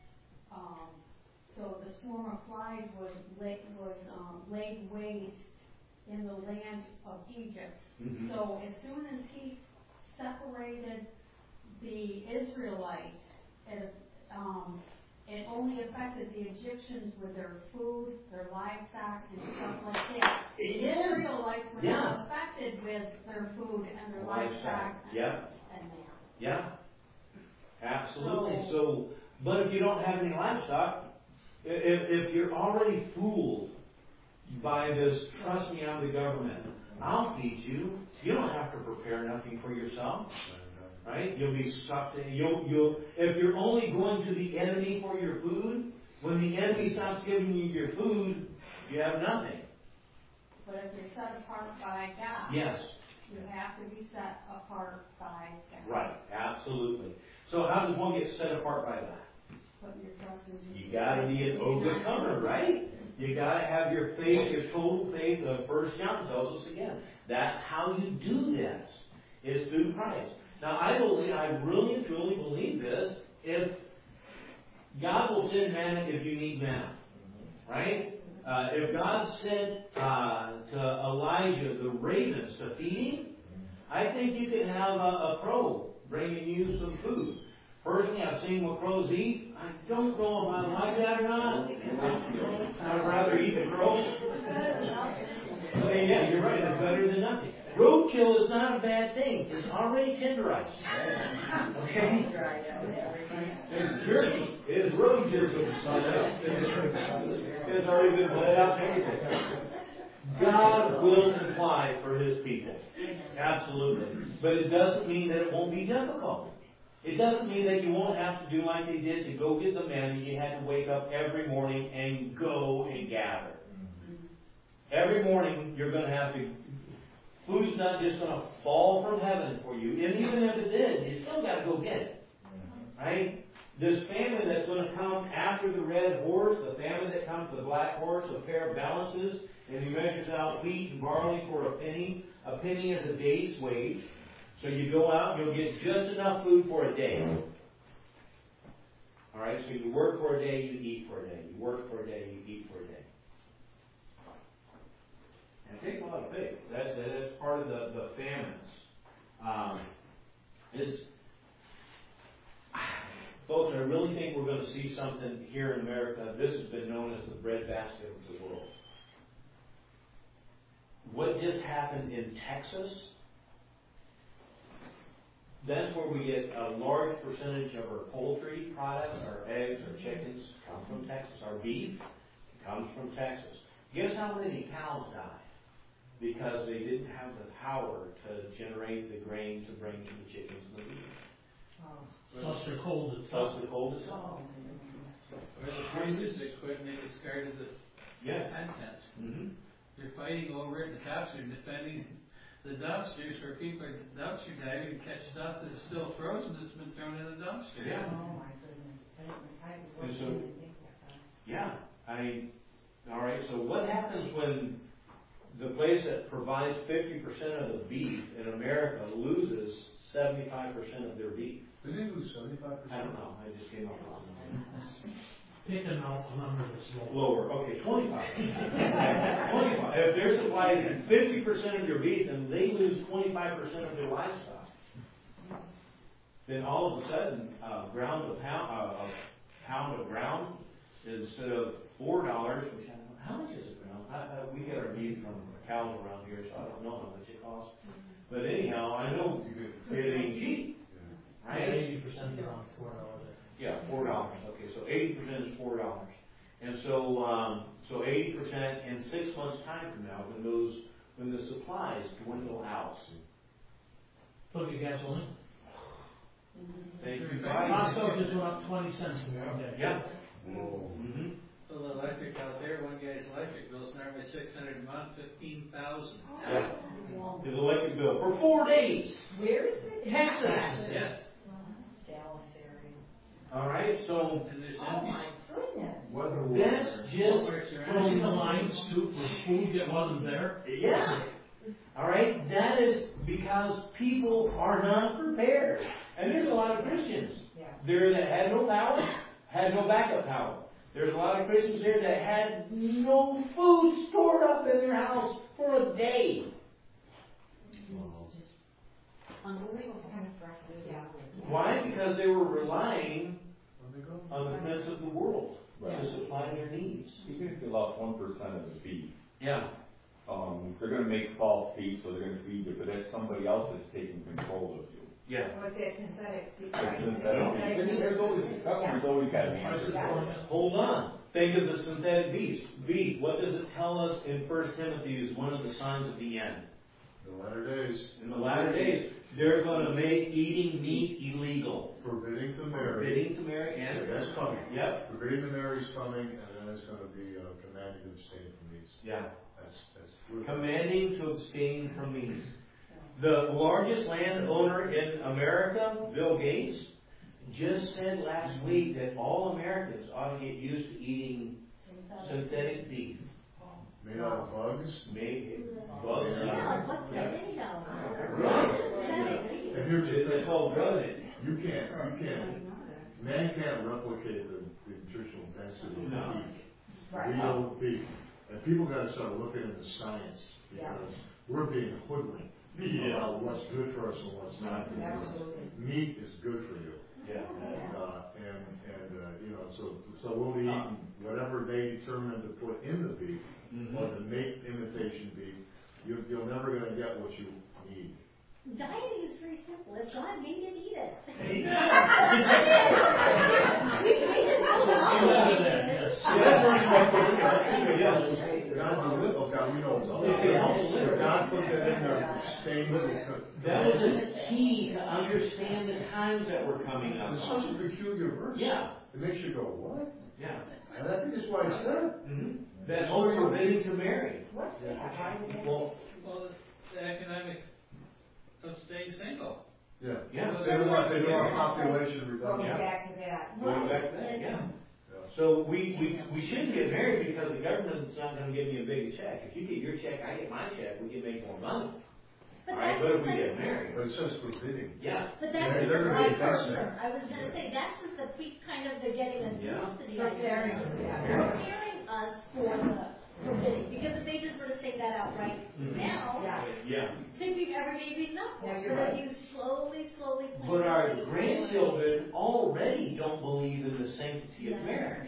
S12: so the swarm of flies was laid waste in the land of Egypt.
S1: Mm-hmm.
S12: So as soon as He separated the Israelites, it only affected the Egyptians with their food, their livestock, and stuff like that. The Israelites were not affected with their food and their livestock and that.
S1: Yeah. Absolutely. So, but if you don't have any livestock, if you're already fooled by this, trust me, I'm the government, I'll feed you. You don't have to prepare nothing for yourself. Right? You'll be sucked in. If you're only going to the enemy for your food, when the enemy stops giving you your food, you have nothing.
S12: But if you're set apart by God,
S1: yes,
S12: you have to be set apart by God.
S1: Right, absolutely. So how does one get set apart by that?
S12: Put your trust in Jesus.
S1: You got to be an overcomer, right? You got to have your faith, your total faith. 1 John tells us again. That's how you do this. Is through Christ. Now, I really and truly believe this. If God will send manna if you need manna, right? If God sent to Elijah the ravens to feed him, I think you can have a crow bringing you some food. Personally, I've seen what crows eat. I don't know if I like that or not. I'd rather eat a crow. Okay, yeah, you're right. It's better than nothing. Roadkill is not a bad thing. It's already tenderized. Okay? It's jerky. It's really jerky. It's already been bled out and everything. God will supply for His people. Absolutely. But it doesn't mean that it won't be difficult. It doesn't mean that you won't have to do like they did to go get the manna. You had to wake up every morning and go and gather. Every morning you're going to have to. Food's not just going to fall from heaven for you. And even if it did, you still got to go get it. Right? This famine that's going to come after the red horse, the famine that comes to the black horse, a pair of balances, and he measures out wheat and barley for a penny. A penny is a day's wage. So you go out and you'll get just enough food for a day. Alright, so you work for a day, you eat for a day. You work for a day, you eat for a day. And it takes a lot of faith. That's part of the famines. Folks, I really think we're going to see something here in America. This has been known as the breadbasket of the world. What just happened in Texas, that's where we get a large percentage of our poultry products, our eggs, our chickens come from Texas. Our beef comes from Texas. Guess how many cows died? Because they didn't have the power to generate the grain to bring to the chickens and the beef.
S4: Plus they're cold itself.
S1: Plus the cold itself.
S3: Or the prices that quit and they discarded the contents.
S1: Mm-hmm.
S3: They're fighting over it, and the cops are defending the dumpsters where people are dumpster diving to catch stuff that's still frozen that's been thrown in the dumpster.
S1: Yeah.
S6: Oh my goodness.
S1: And so, yeah, all right, so what happens when the place that provides 50% of the beef in America loses 75% of their beef?
S11: Did they lose 75%?
S1: I don't know. I just came up with something.
S4: Pick a number that's
S1: lower. Okay, 25. 25. If they're supplying 50% of your beef and they lose 25% of their livestock, then all of a sudden, a pound of ground, instead of $4, which I don't know, how much is it ground? We get our beef from cows around here, so I don't know how much it costs. But anyhow, I know it ain't cheap. Right?
S4: 80% around $4.
S1: Yeah, $4. Okay, so 80% is $4. And so 80% in 6 months' time from now, when the supplies dwindle out.
S4: Look at gasoline.
S1: Thank you.
S4: Costco just went up 20 cents in one day.
S1: Yeah.
S3: Mm-hmm. So the electric out there, one guy's electric bill's normally $600 a month, $15,000.
S1: Yeah. His electric bill for 4 days.
S6: Where is it?
S1: Texas.
S3: Yeah.
S6: Dallas area.
S1: All right. So.
S6: Oh my goodness.
S1: That's just
S4: From the lines too for food that wasn't there.
S1: Yeah. All right. That is because people are not prepared. And there's a lot of Christians there that had no power, had no backup power. There's a lot of Christians there that had no food stored up in their house for a day. Why? Because they were relying on the prince of the world to supply their needs.
S9: Even if they lost 1% of the beef.
S1: Yeah.
S9: They're going to make false beef, so they're going to feed you, but that's somebody else that's taking control of you.
S1: Yeah.
S6: What's that synthetic?
S9: There's always got an answer.
S1: Hold on. Think of the synthetic beef. What does it tell us in 1 Timothy is one of the signs of the end?
S11: In the latter days.
S1: In the latter days, they're going to make eating meat illegal.
S11: Forbidding to marry.
S1: Forbidding to marry, and
S11: that's coming.
S1: Yep.
S11: Forbidding to marry is coming, and then it's going to be commanded to abstain from these.
S1: Yeah.
S11: That's
S1: commanding to abstain from these. The largest landowner in America, Bill Gates, just said last week that all Americans ought to get used to eating synthetic beef.
S11: Made out of bugs?
S1: Bugs?
S13: Yeah, what's that made out of?
S1: Right.
S11: And here's the thing.
S1: It's called rodent.
S11: You can't. Man can't replicate the nutritional density of beef. Real beef. And people got to start looking into science because we're being hoodwinked about what's good for us and what's not good for us. Meat is good for you.
S1: Yeah.
S11: So we'll be eating whatever they determine to put in the beef or to make imitation beef. You're never going to get what you need.
S13: Dieting is very simple. If God made it, eat it.
S11: God put that in there.
S1: That was a key to understand the times that were coming up.
S11: It's such a peculiar verse.
S1: Yeah.
S11: It makes you go, what?
S1: Yeah.
S11: And I think that's why it said.
S1: That's all forbidding to marry.
S6: What's that?
S1: Well,
S3: the economic of staying single.
S11: Yeah.
S1: Yeah.
S11: They don't want population reduction.
S6: Going back to that.
S1: Going back to that, yeah. So we shouldn't get married because the government's not going to give me a big check. If you get your check, I get my check, we can make more money.
S13: But
S1: Right, but if we get married.
S11: But it says forbidding.
S1: Yeah.
S13: But that's just the precursor. I was going to say, that's just the kind of the getting us used to the idea. Preparing us for the forbidding. Because if they just were to say that outright now, think we've ever made enough for it. But if you slowly plan.
S1: But our grandchildren already don't believe in the sanctity of marriage.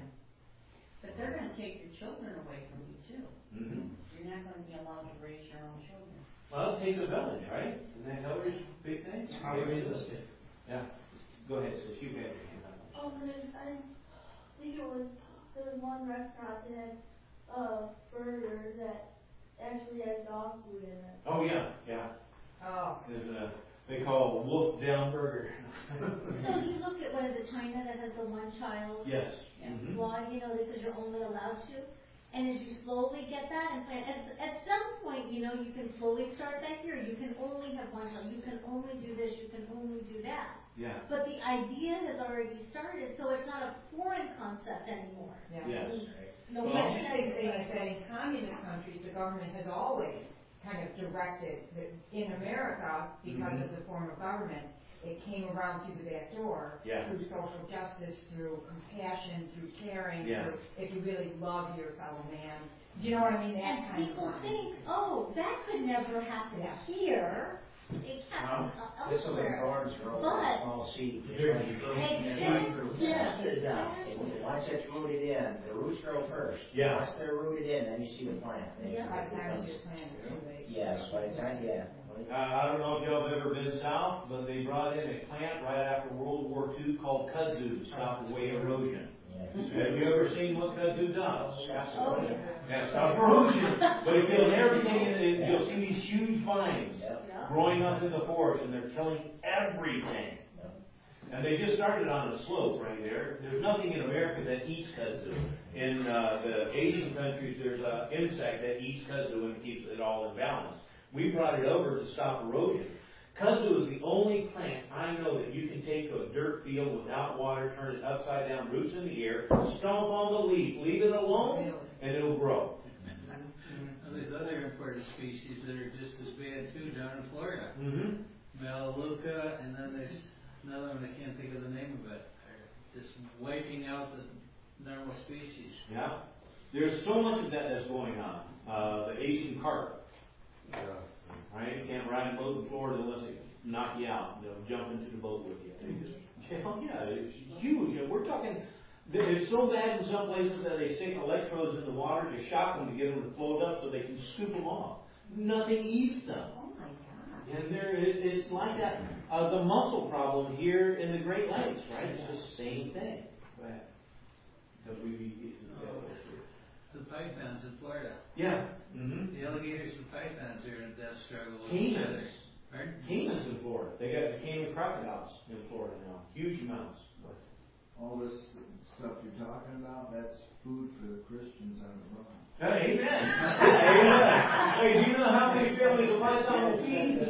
S15: But they're going to take your children away from you too.
S1: Mm-hmm.
S15: You're not going to be allowed to raise your own children.
S1: Well, it takes a village, right? Isn't that Hillary's big thing?
S4: How realistic.
S1: Yeah. Go ahead, sis. You had your hand up.
S2: I think there was one restaurant that had a burger that actually had dog food in it.
S1: Oh, yeah, yeah.
S6: Oh.
S1: There's they call it Wolf Down Burger.
S13: So you look at what is it, China that has the one child?
S1: Yes.
S13: Why? Because you're only allowed to. And as you slowly get that and plan, at some point, you can slowly start that here. You can only have one child. You can only do this. You can only do that.
S1: Yeah.
S13: But the idea has already started, so it's not a foreign concept anymore.
S1: Yes.
S6: The interesting thing is that in communist countries, the government has always kind of directed that in America, because of the form of government, it came around through the back door, through social justice, through compassion, through caring, through, if you really love your fellow man. Do you know what I mean? That kind of
S13: people think, that could never happen here. It can't
S7: This is a
S13: elsewhere.
S7: thorns grow from a small seed. Once it's rooted in, the roots grow first.
S1: Yeah.
S7: Once they're rooted in, then you see the plant. Yes, by the time,
S1: I don't know if y'all have ever been south, but they brought in a plant right after World War II called kudzu to stop the wave erosion. Have you ever seen what kudzu does? Yeah, stop erosion. But it kills everything in it. You'll see these huge vines growing up in the forest, and they're killing everything. And they just started on a slope right there. There's nothing in America that eats kudzu. In the Asian countries, there's an insect that eats kudzu and keeps it all in balance. We brought it over to stop erosion. Kudzu is the only plant I know that you can take to a dirt field without water, turn it upside down, roots in the air, stomp on the leaf, leave it alone, and it'll grow.
S3: Well, there's other important species that are just as bad too down in Florida. Melaleuca, and then there's another one, I can't think of the name of it. They're just wiping out the normal species.
S1: Yeah. There's so much of that that's going on. The Asian carp. Right? You can't ride a boat in Florida unless they knock you out. They'll jump into the boat with you. They just, it's huge. And we're talking, it's so bad in some places that they stick electrodes in the water to shock them to get them to float up so they can scoop them off. Nothing eats them.
S15: Oh my God.
S1: And it's like that. The mussel problem here in the Great Lakes, right? It's the same thing. Go ahead. Because we eat
S3: the pythons in Florida.
S1: Yeah.
S3: The alligators and pythons are in a death struggle with
S1: Caimans.
S3: each other. Pardon?
S1: Caimans in Florida. They got the Caiman crocodiles in Florida now. Huge amounts.
S8: All this stuff you're talking about, that's food for the Christians on the run.
S1: Amen. Amen. Hey, do you know how many families a python will feed?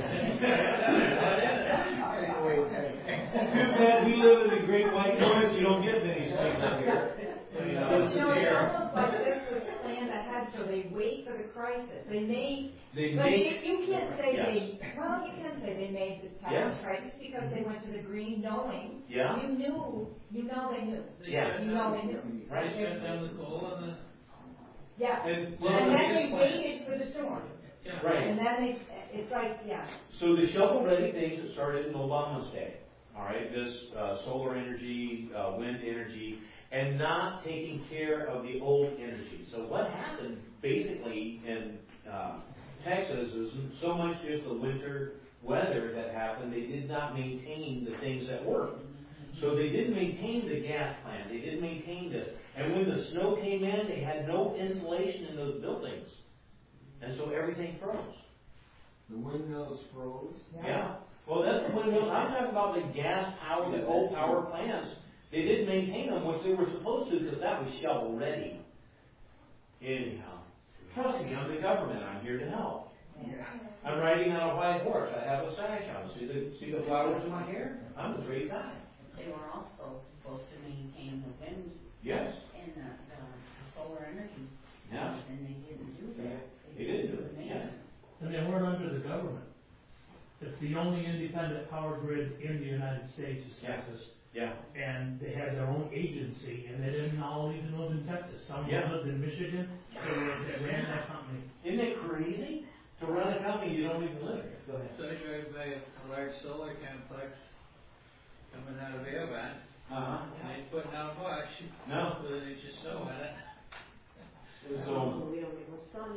S1: Too bad we live in the Great White North. You don't get many snakes up here.
S6: It's almost like this was planned ahead, so they wait for the crisis. You can't say well, you can say they made the time of crisis because they went to the green knowing.
S1: Yeah.
S6: They knew. They knew.
S1: Right.
S3: They shut down the coal and the...
S6: Yeah.
S1: And
S6: then they waited for the storm.
S3: Yeah.
S1: Right.
S6: And then it's like,
S1: So the shovel-ready things that started in Obama's day, all right, this solar energy, wind energy, and not taking care of the old energy. So what happened basically in Texas is so much just the winter weather that happened, they did not maintain the things that worked. So they didn't maintain the gas plant. They didn't maintain this. And when the snow came in, they had no insulation in those buildings. And so everything froze.
S8: The windmills froze?
S1: Yeah. Well, that's the windmill. I'm talking about the gas power, the coal power plants. They didn't maintain them, which they were supposed to, because that was shovel ready. Anyhow, trust me, I'm the government. I'm here to help. I'm riding on a white horse. I have a sash on. See the flowers in my hair? I'm a great guy.
S15: They were also supposed to maintain the wind.
S1: Yes.
S15: And the solar energy.
S1: Yeah.
S15: And they didn't do that.
S1: They didn't do it. Yeah.
S4: And they weren't under the government. It's the only independent power grid in the United States is Texas.
S1: Yeah.
S4: And they had their own agency, and they didn't all even live in Texas. Some lived in Michigan. They ran that company.
S1: Isn't it crazy to run a company you don't even live here? Go ahead.
S3: So I drive by a large solar complex coming out of Avon. And they putting out wash.
S1: No.
S3: With an inch of snow on it.
S1: So,
S14: we don't get no sun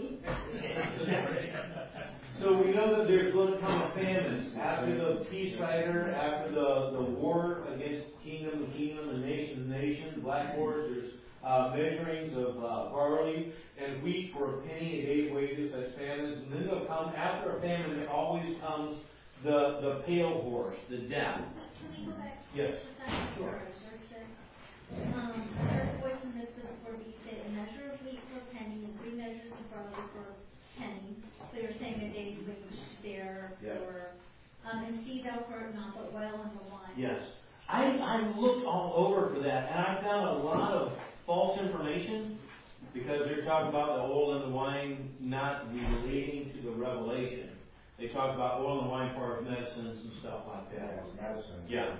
S1: so we know that there's going to come a famine after the peace rider, after the war against kingdom to kingdom and nation to nation, black wars. There's measurings of barley and wheat for a penny a day's wages as famines, and then there'll come after a famine. There always comes the pale horse, the death. Yes. Sure.
S13: First voice in this is for be said, a measure of wheat for a penny and 3 measures of barley for a penny. So you're saying a day's wage there for, and seed thou for it not, but oil and the wine.
S1: Yes. I looked all over for that, and I found a lot of false information because they're talking about the oil and the wine not relating to the revelation. They talk about oil and wine for our medicines and stuff like that.
S5: Medicine.
S1: Yeah.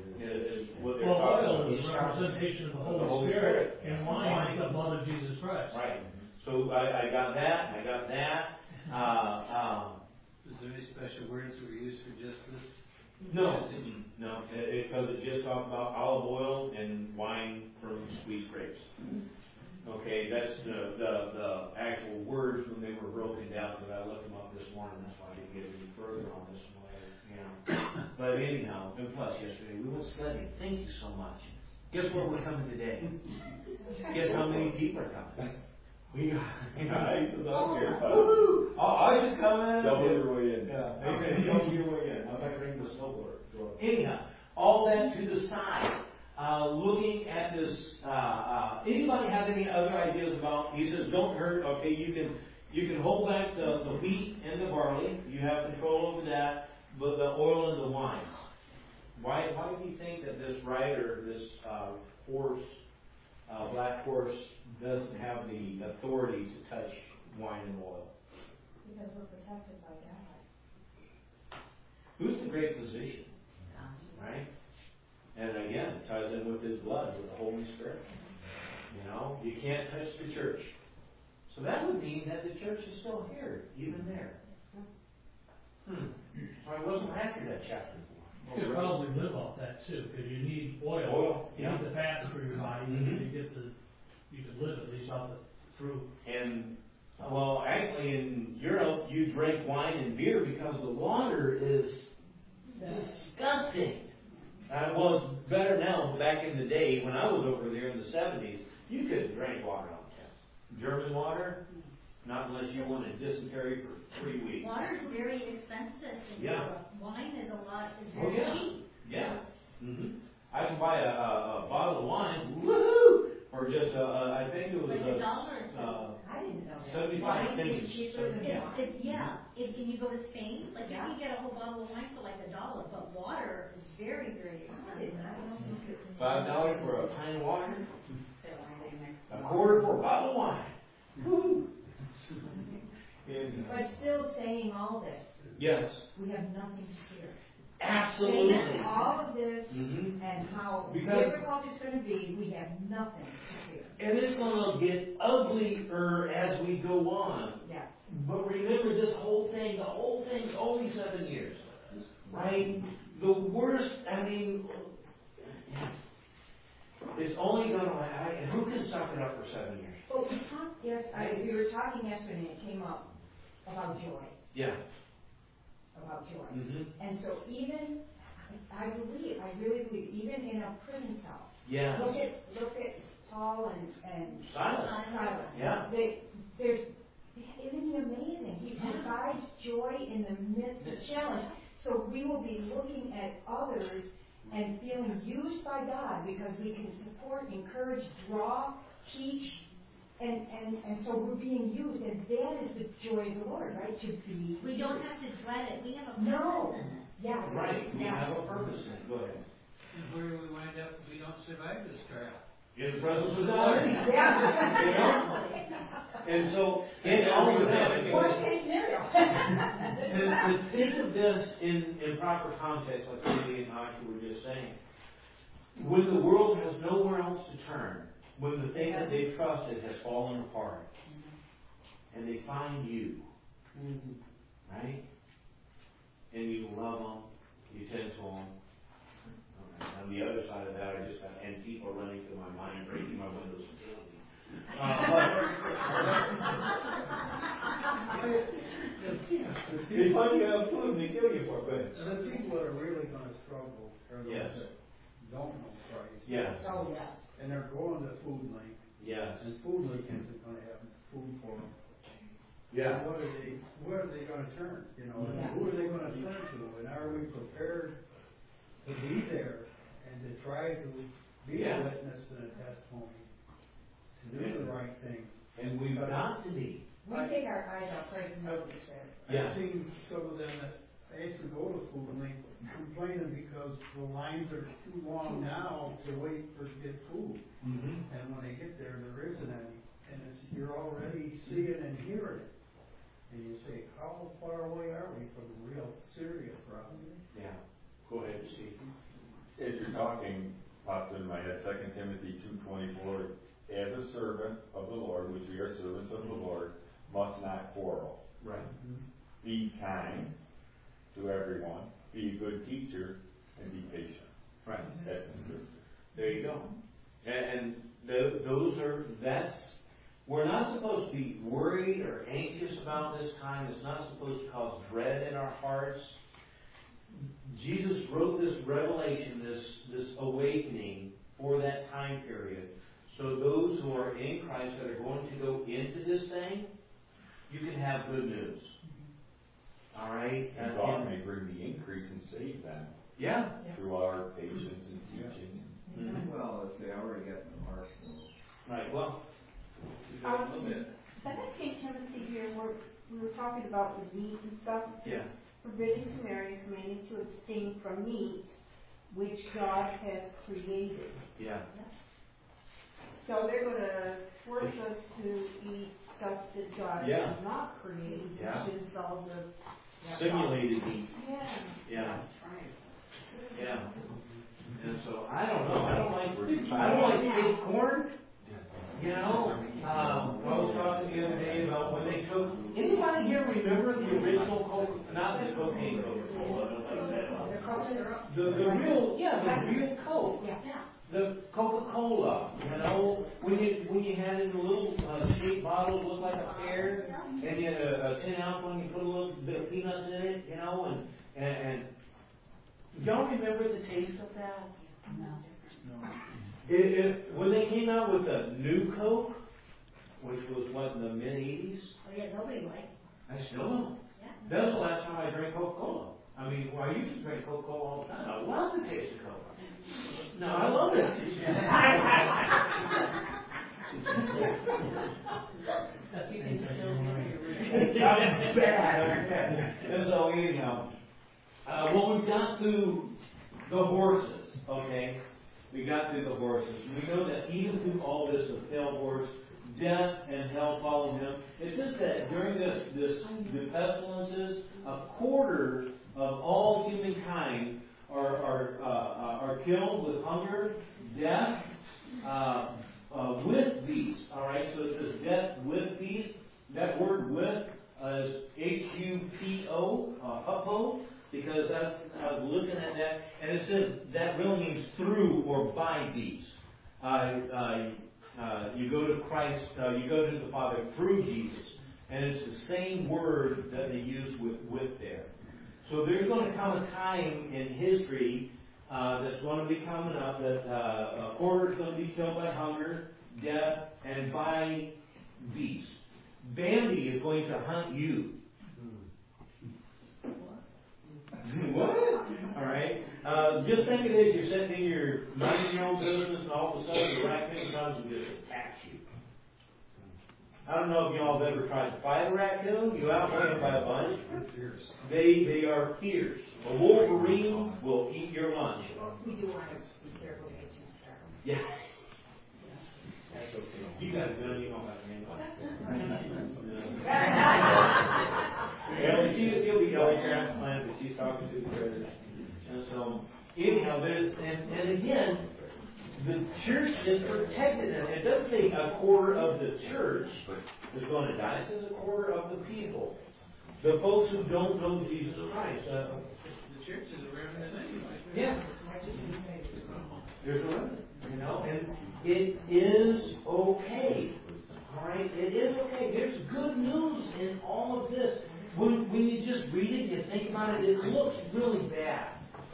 S4: Oil is a representation of the Holy Spirit, and wine is the blood of Jesus Christ.
S1: Right. So I got that, I got that.
S3: Is there any special words that were used for just this?
S1: No, because it just talked about olive oil and wine from squeezed grapes. Okay, that's the actual words when they were broken down, because I looked them up this morning. That's why I didn't get any further on this one. But anyhow, and plus yesterday we went studying. Thank you so much. Guess where we're coming today? Guess how many people are coming? We got,
S9: ICE is up here.
S1: woo-hoo! ICE is coming.
S9: Shovel your way in.
S1: Yeah, amen. Shovel your way in. I'm not bringing the snowblower. Anyhow, all that to the side. Looking at this, anybody have any other ideas about? He says, don't hurt. Okay, you can hold back the wheat and the barley. You have control over that, but the oil and the wines. Why do you think that this rider, this horse, black horse, doesn't have the authority to touch wine and oil?
S6: Because we're protected by God.
S1: Who's the great physician? Right? And again, it ties in with His blood, with the Holy Spirit. You know, you can't touch the church. So that would mean that the church is still here, even there. So I wasn't after that chapter 4.
S4: You could probably live off that too, because you need oil. You need the fats for your body. You can live at least off the fruit.
S1: And well, actually, in Europe, you drink wine and beer because the water is disgusting. Well, it's better now. Back in the day, when I was over there in the 70s, you couldn't drink water on campus. German water, not unless you wanted dysentery for 3 weeks.
S13: Water is very expensive in Europe. Wine is very cheap.
S1: Yeah. I can buy a bottle of wine, woohoo, for just I think it was
S13: like $1.
S6: I didn't know that.
S1: 75 cents.
S6: It's cheaper than wine.
S13: Yeah. If you go to Spain, like you can get a whole bottle of wine for like $1, but water is very, very expensive.
S1: $5 for a pint of water. A quarter for a bottle of wine. Woo!
S6: But still saying all this.
S1: Yes.
S6: We have nothing to fear.
S1: Absolutely.
S6: Saying all of this and how difficult it's going to be, we have nothing to fear.
S1: And it's going to get uglier as we go on.
S6: Yes.
S1: But remember, the whole thing's only 7 years. Right? The worst, it's only going to, and who can suck it up for 7 years?
S6: Well, we were talking yesterday and it came up about joy.
S1: Yeah.
S6: About joy. And so even, I really believe, even in a prison cell.
S1: Yeah.
S6: Look at Paul and
S1: Silas. Yeah. Isn't
S6: he amazing? He provides joy in the midst of challenge. So we will be looking at others and feeling used by God because we can support, encourage, draw, teach, and so we're being used, and that is the joy of the Lord, right?
S13: We don't have to dread it. We have a purpose.
S6: No. Yeah.
S1: Right. We have a purpose in it. Go ahead.
S3: And where do we wind up if we don't survive this trial?
S1: In the presence of God.
S6: Yeah.
S1: You know? And so, it's all of that.
S6: Worst case scenario.
S1: To think of this in proper context, like Cindy and Asha were just saying, when the world has nowhere else to turn, when the thing that they trusted has fallen apart, and they find you, right? And you love them, you tend to them. On the other side of that, I just have Antifa running through my mind, breaking my windows and killing me. It's fun you have food and they kill you for it.
S10: And the people that are really going to struggle are those that don't know Christ.
S1: Yes.
S6: Oh, yes.
S10: And they're going to Food Link.
S1: Yes.
S10: And Food Link isn't going to have food for them.
S1: Yeah.
S10: Where are they going to turn? You know, and who are they going to turn to? And are we prepared to be there and to try to be a witness and a testimony to do the right thing?
S1: And we've got to be.
S6: We take our eyes off Christ and notice there.
S10: I've seen some of them that actually go to Food Link complaining because the lines are too long now to wait to get food. And when they get there, there isn't any. And you're already seeing and hearing it. And you say, how far away are we from a real serious problem?
S1: Yeah. Go ahead, Steve.
S9: As you're talking, pops in my head, 2 Timothy 2:24, as a servant of the Lord, which we are servants of the Lord, must not quarrel.
S1: Right.
S9: Be kind to everyone, be a good teacher, and be patient.
S1: Right.
S9: That's in Scripture.
S1: There you go. And we're not supposed to be worried or anxious about this time. It's not supposed to cause dread in our hearts. Jesus wrote this revelation, this awakening for that have good news. All right?
S9: And God may bring the increase and save them.
S1: Yeah.
S9: Through our patience and teaching.
S8: Well, if they already got the mark.
S1: Right, well.
S14: Second Timothy here, where we were talking about the meat and stuff.
S1: Yeah.
S14: Forbidding to marry, commanding to abstain from meat which God has created.
S1: Yeah.
S14: So they're going to force us to eat stuff that God has not created, which is all the
S1: simulated meat.
S14: Yeah.
S1: Yeah. Yeah. And so I don't know. I don't like fake corn. You know, I was talking the other day about when they took. Anybody here remember the original Coca? Not the cocaine Coca-Cola. The real Coke. Yeah. The Coca-Cola. You know, when you had it in a little shaped bottle, looked like a pear, and you had a 10-ounce one, you put a little bit of peanuts in it. You know, and y'all remember the taste of that?
S15: No.
S1: When they came out with the new Coke, which was what, in the mid-'80s?
S15: Oh yeah, nobody liked.
S1: I still don't. Yeah. That was the last time I drank Coca-Cola. I mean, well, I used to drink Coca-Cola all the time. I love the taste of Coke. No, I love it. I'm bad. And so anyhow, well, we got through the horses, okay? We got through the horses. We know that even through all this of pale horse, death and hell follow him. It says that during the pestilences, a quarter of all humankind are killed with hunger, death, with beast. All right, so it says death with beast. That word "with" is H-U-P-O, hupo, because I was looking at that, and it says that really means through or by beast. You go to Christ, you go to the Father through Jesus, and it's the same word that they use with there. So there's going to come a time in history that's going to be coming up that a quarter is going to be killed by hunger, death, and by beasts. Bambi is going to hunt you. What? All right. Just think of this: you're sitting in your minding your own business, and all of a sudden the raccoon comes and just attacks you. I don't know if y'all have ever tried to fight a raccoon. You outweigh them by a bunch. They are fierce. A wolverine will eat your lunch.
S6: Well, we do want to be careful to get too startled.
S1: Yeah. That's okay. You got a gun, you don't have a handgun. She'll be Ellie transplant, but she's talking to the president. And so, anyhow, and again, the church is protected. And it doesn't say a quarter of the church is going to die. It says a quarter of the people. The folks who don't know Jesus Christ.
S3: The church is a remnant anyway.
S1: Yeah. There's a remnant. You know, and it is okay. All right? It is okay. There's good news in all of this. When you just read it, you think about it, it looks really bad.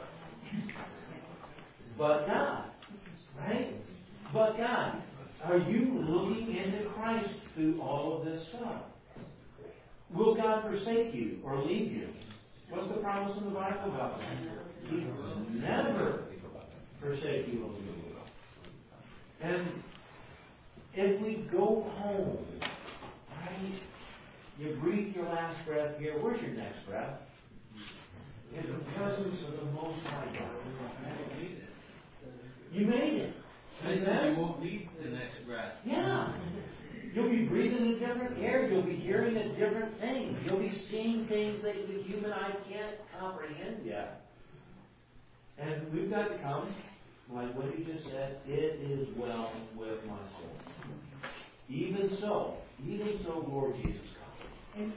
S1: But God, right? But God, are you looking into Christ through all of this stuff? Will God forsake you or leave you? What's the promise in the Bible about that? He will never forsake you or leave you. And if we go home, right? You breathe your last breath here. Where's your next breath? In the presence of the Most High God. You made it.
S3: You won't need the next breath.
S1: Yeah. You'll be breathing in different air. You'll be hearing a different thing. You'll be seeing things that the human eye can't comprehend yet. And we've got to come, like what he just said, it is well with my soul. Even so, Lord Jesus.
S6: In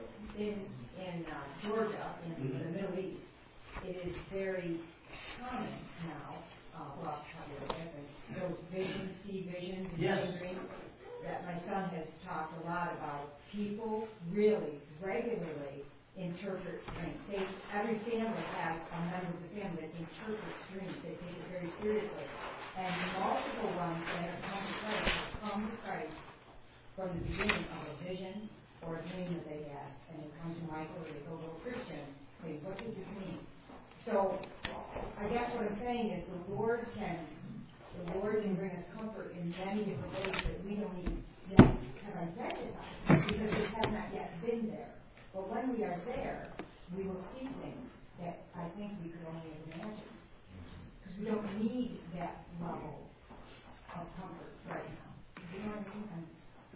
S6: Georgia, in the Middle East, it is very common now, those visions, see visions, and dreams, that my son has talked a lot about. People really, regularly interpret dreams. Every family has a member of the family that interprets dreams. They take it very seriously. And multiple ones that have come to Christ from the beginning of a vision or a dream that they had, and they come to Michael or they go to a Christian, say, what does this mean? So I guess what I'm saying is the Lord can bring us comfort in many different ways that we don't even yet have identified, because it has not yet been there. But when we are there, we will see things that I think we could only imagine. Because we don't need that level of comfort right now. You know what I mean?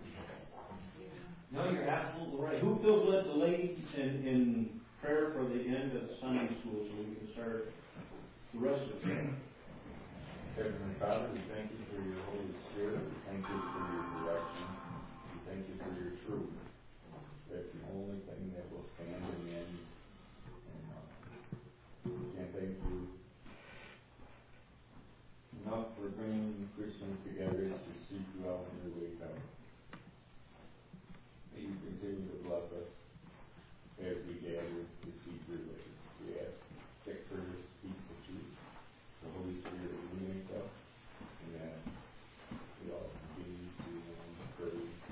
S1: No, you're absolutely right. Who feels led to lead in prayer for the end of Sunday school so we can start the rest of the day?
S9: Heavenly Father, we thank you for your Holy Spirit. We thank you for your direction. We thank you for your truth. That's the only thing that will stand in the end. And we can't thank you enough for bringing Christians together to seek you out in your ways out. May you continue to bless us as we gather to seek your ways. We ask that for this peace of truth, the Holy Spirit illuminates us, and that we all continue to pray